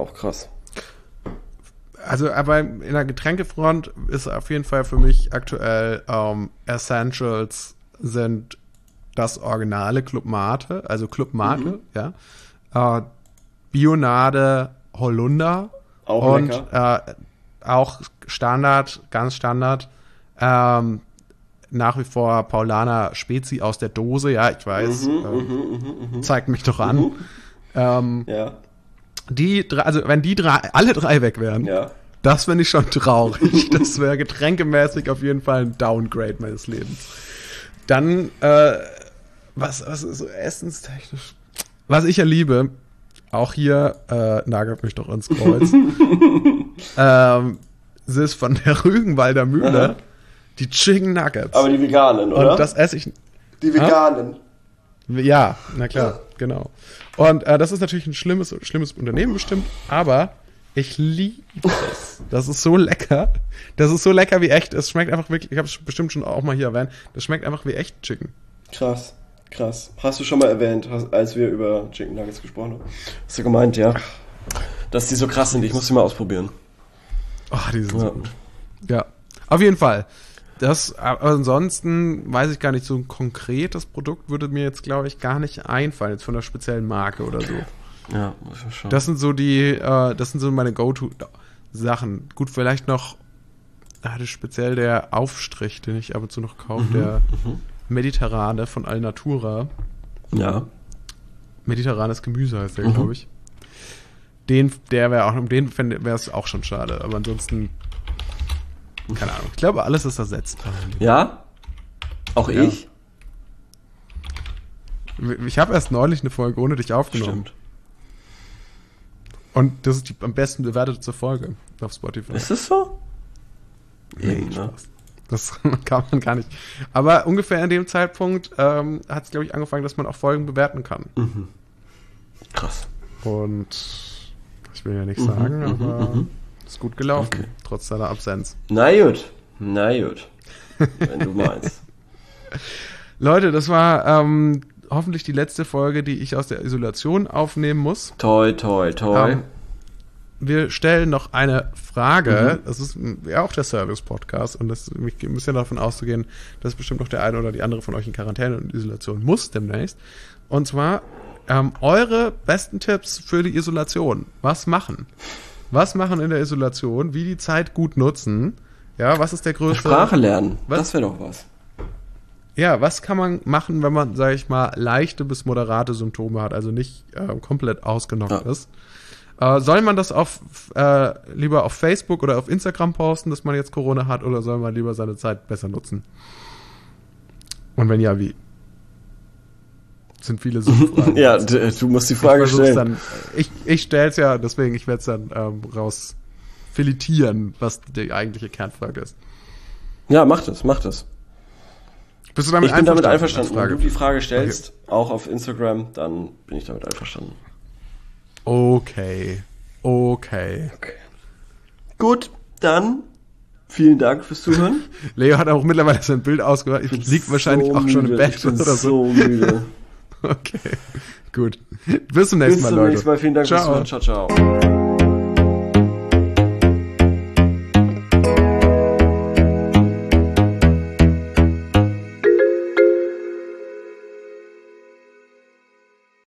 Also, aber in der Getränkefront ist auf jeden Fall für mich aktuell Essentials sind das originale Club Mate, also Club Mate, ja. Bionade Holunder. Auch und lecker. Auch Standard, ganz Standard. Nach wie vor Paulaner Spezi aus der Dose, ja, ich weiß. Zeigt mich doch an. Ja. Also wenn alle drei weg wären, das finde ich schon traurig. Das wäre getränkemäßig auf jeden Fall ein Downgrade meines Lebens. Dann, was ist so essenstechnisch? Was ich ja liebe, auch hier, nagelt mich doch ins Kreuz, es ist von der Rügenwalder Mühle die Chicken Nuggets. Aber die veganen, oder? Und das esse ich. Die veganen. Ja, na klar, genau. Und das ist natürlich ein schlimmes Unternehmen bestimmt, aber ich liebe es. Das ist so lecker. Das ist so lecker wie echt. Es schmeckt einfach wirklich, ich habe es bestimmt schon auch mal hier erwähnt, das schmeckt einfach wie echt Chicken. Krass. Hast du schon mal erwähnt, als wir über Chicken Nuggets gesprochen haben? Hast du gemeint, ja? Dass die so krass sind, ich muss die mal ausprobieren. Oh, die sind so gut. Ja, auf jeden Fall. Ansonsten weiß ich gar nicht, so ein konkretes Produkt würde mir jetzt, glaube ich, gar nicht einfallen, jetzt von einer speziellen Marke oder so. Ja, muss ich schon. Das sind so meine Go-To-Sachen. Gut, vielleicht noch, speziell der Aufstrich, den ich ab und zu noch kaufe, der Mediterrane von Alnatura. Ja. Mediterranes Gemüse heißt der, glaube ich. Der wäre auch, wäre es auch schon schade, aber ansonsten keine Ahnung. Ich glaube, alles ist ersetzt. Ja? Auch ich? Ich habe erst neulich eine Folge ohne dich aufgenommen. Stimmt. Und das ist die am besten bewertete Folge auf Spotify. Ist das so? Nee, Spaß. Das kann man gar nicht. Aber ungefähr an dem Zeitpunkt hat es, glaube ich, angefangen, dass man auch Folgen bewerten kann. Krass. Und ich will ja nichts sagen, aber ist gut gelaufen, trotz seiner Absenz. Na gut. Wenn du meinst. Leute, das war hoffentlich die letzte Folge, die ich aus der Isolation aufnehmen muss. Toi, toi, toi. Wir stellen noch eine Frage. Das ist ja auch der Service-Podcast und das ein bisschen davon auszugehen, dass bestimmt noch der eine oder die andere von euch in Quarantäne und Isolation muss demnächst. Und zwar Eure besten Tipps für die Isolation. Was machen? Was machen in der Isolation? Wie die Zeit gut nutzen? Ja, was ist der größte... Sprache lernen, was? Das wäre doch was. Ja, was kann man machen, wenn man, sag ich mal, leichte bis moderate Symptome hat, also nicht komplett ausgenockt ist? Soll man das lieber auf Facebook oder auf Instagram posten, dass man jetzt Corona hat, oder soll man lieber seine Zeit besser nutzen? Und wenn ja, wie? Das sind viele Fragen. Ja, du musst die Frage stellen. Ich stell's ja, deswegen, ich werde es dann raus filetieren, was die eigentliche Kernfrage ist. Ja, mach das. Bist du damit ich bin damit einverstanden. Wenn du die Frage stellst, auch auf Instagram, dann bin ich damit einverstanden. Okay. Gut, dann vielen Dank fürs Zuhören. Leo hat auch mittlerweile sein Bild ausgehört. Ich lieg wahrscheinlich auch schon im Bett. Ich bin so müde. Okay, gut. Bis zum nächsten Mal, Leute. Vielen Dank fürs Zuhören. Ciao.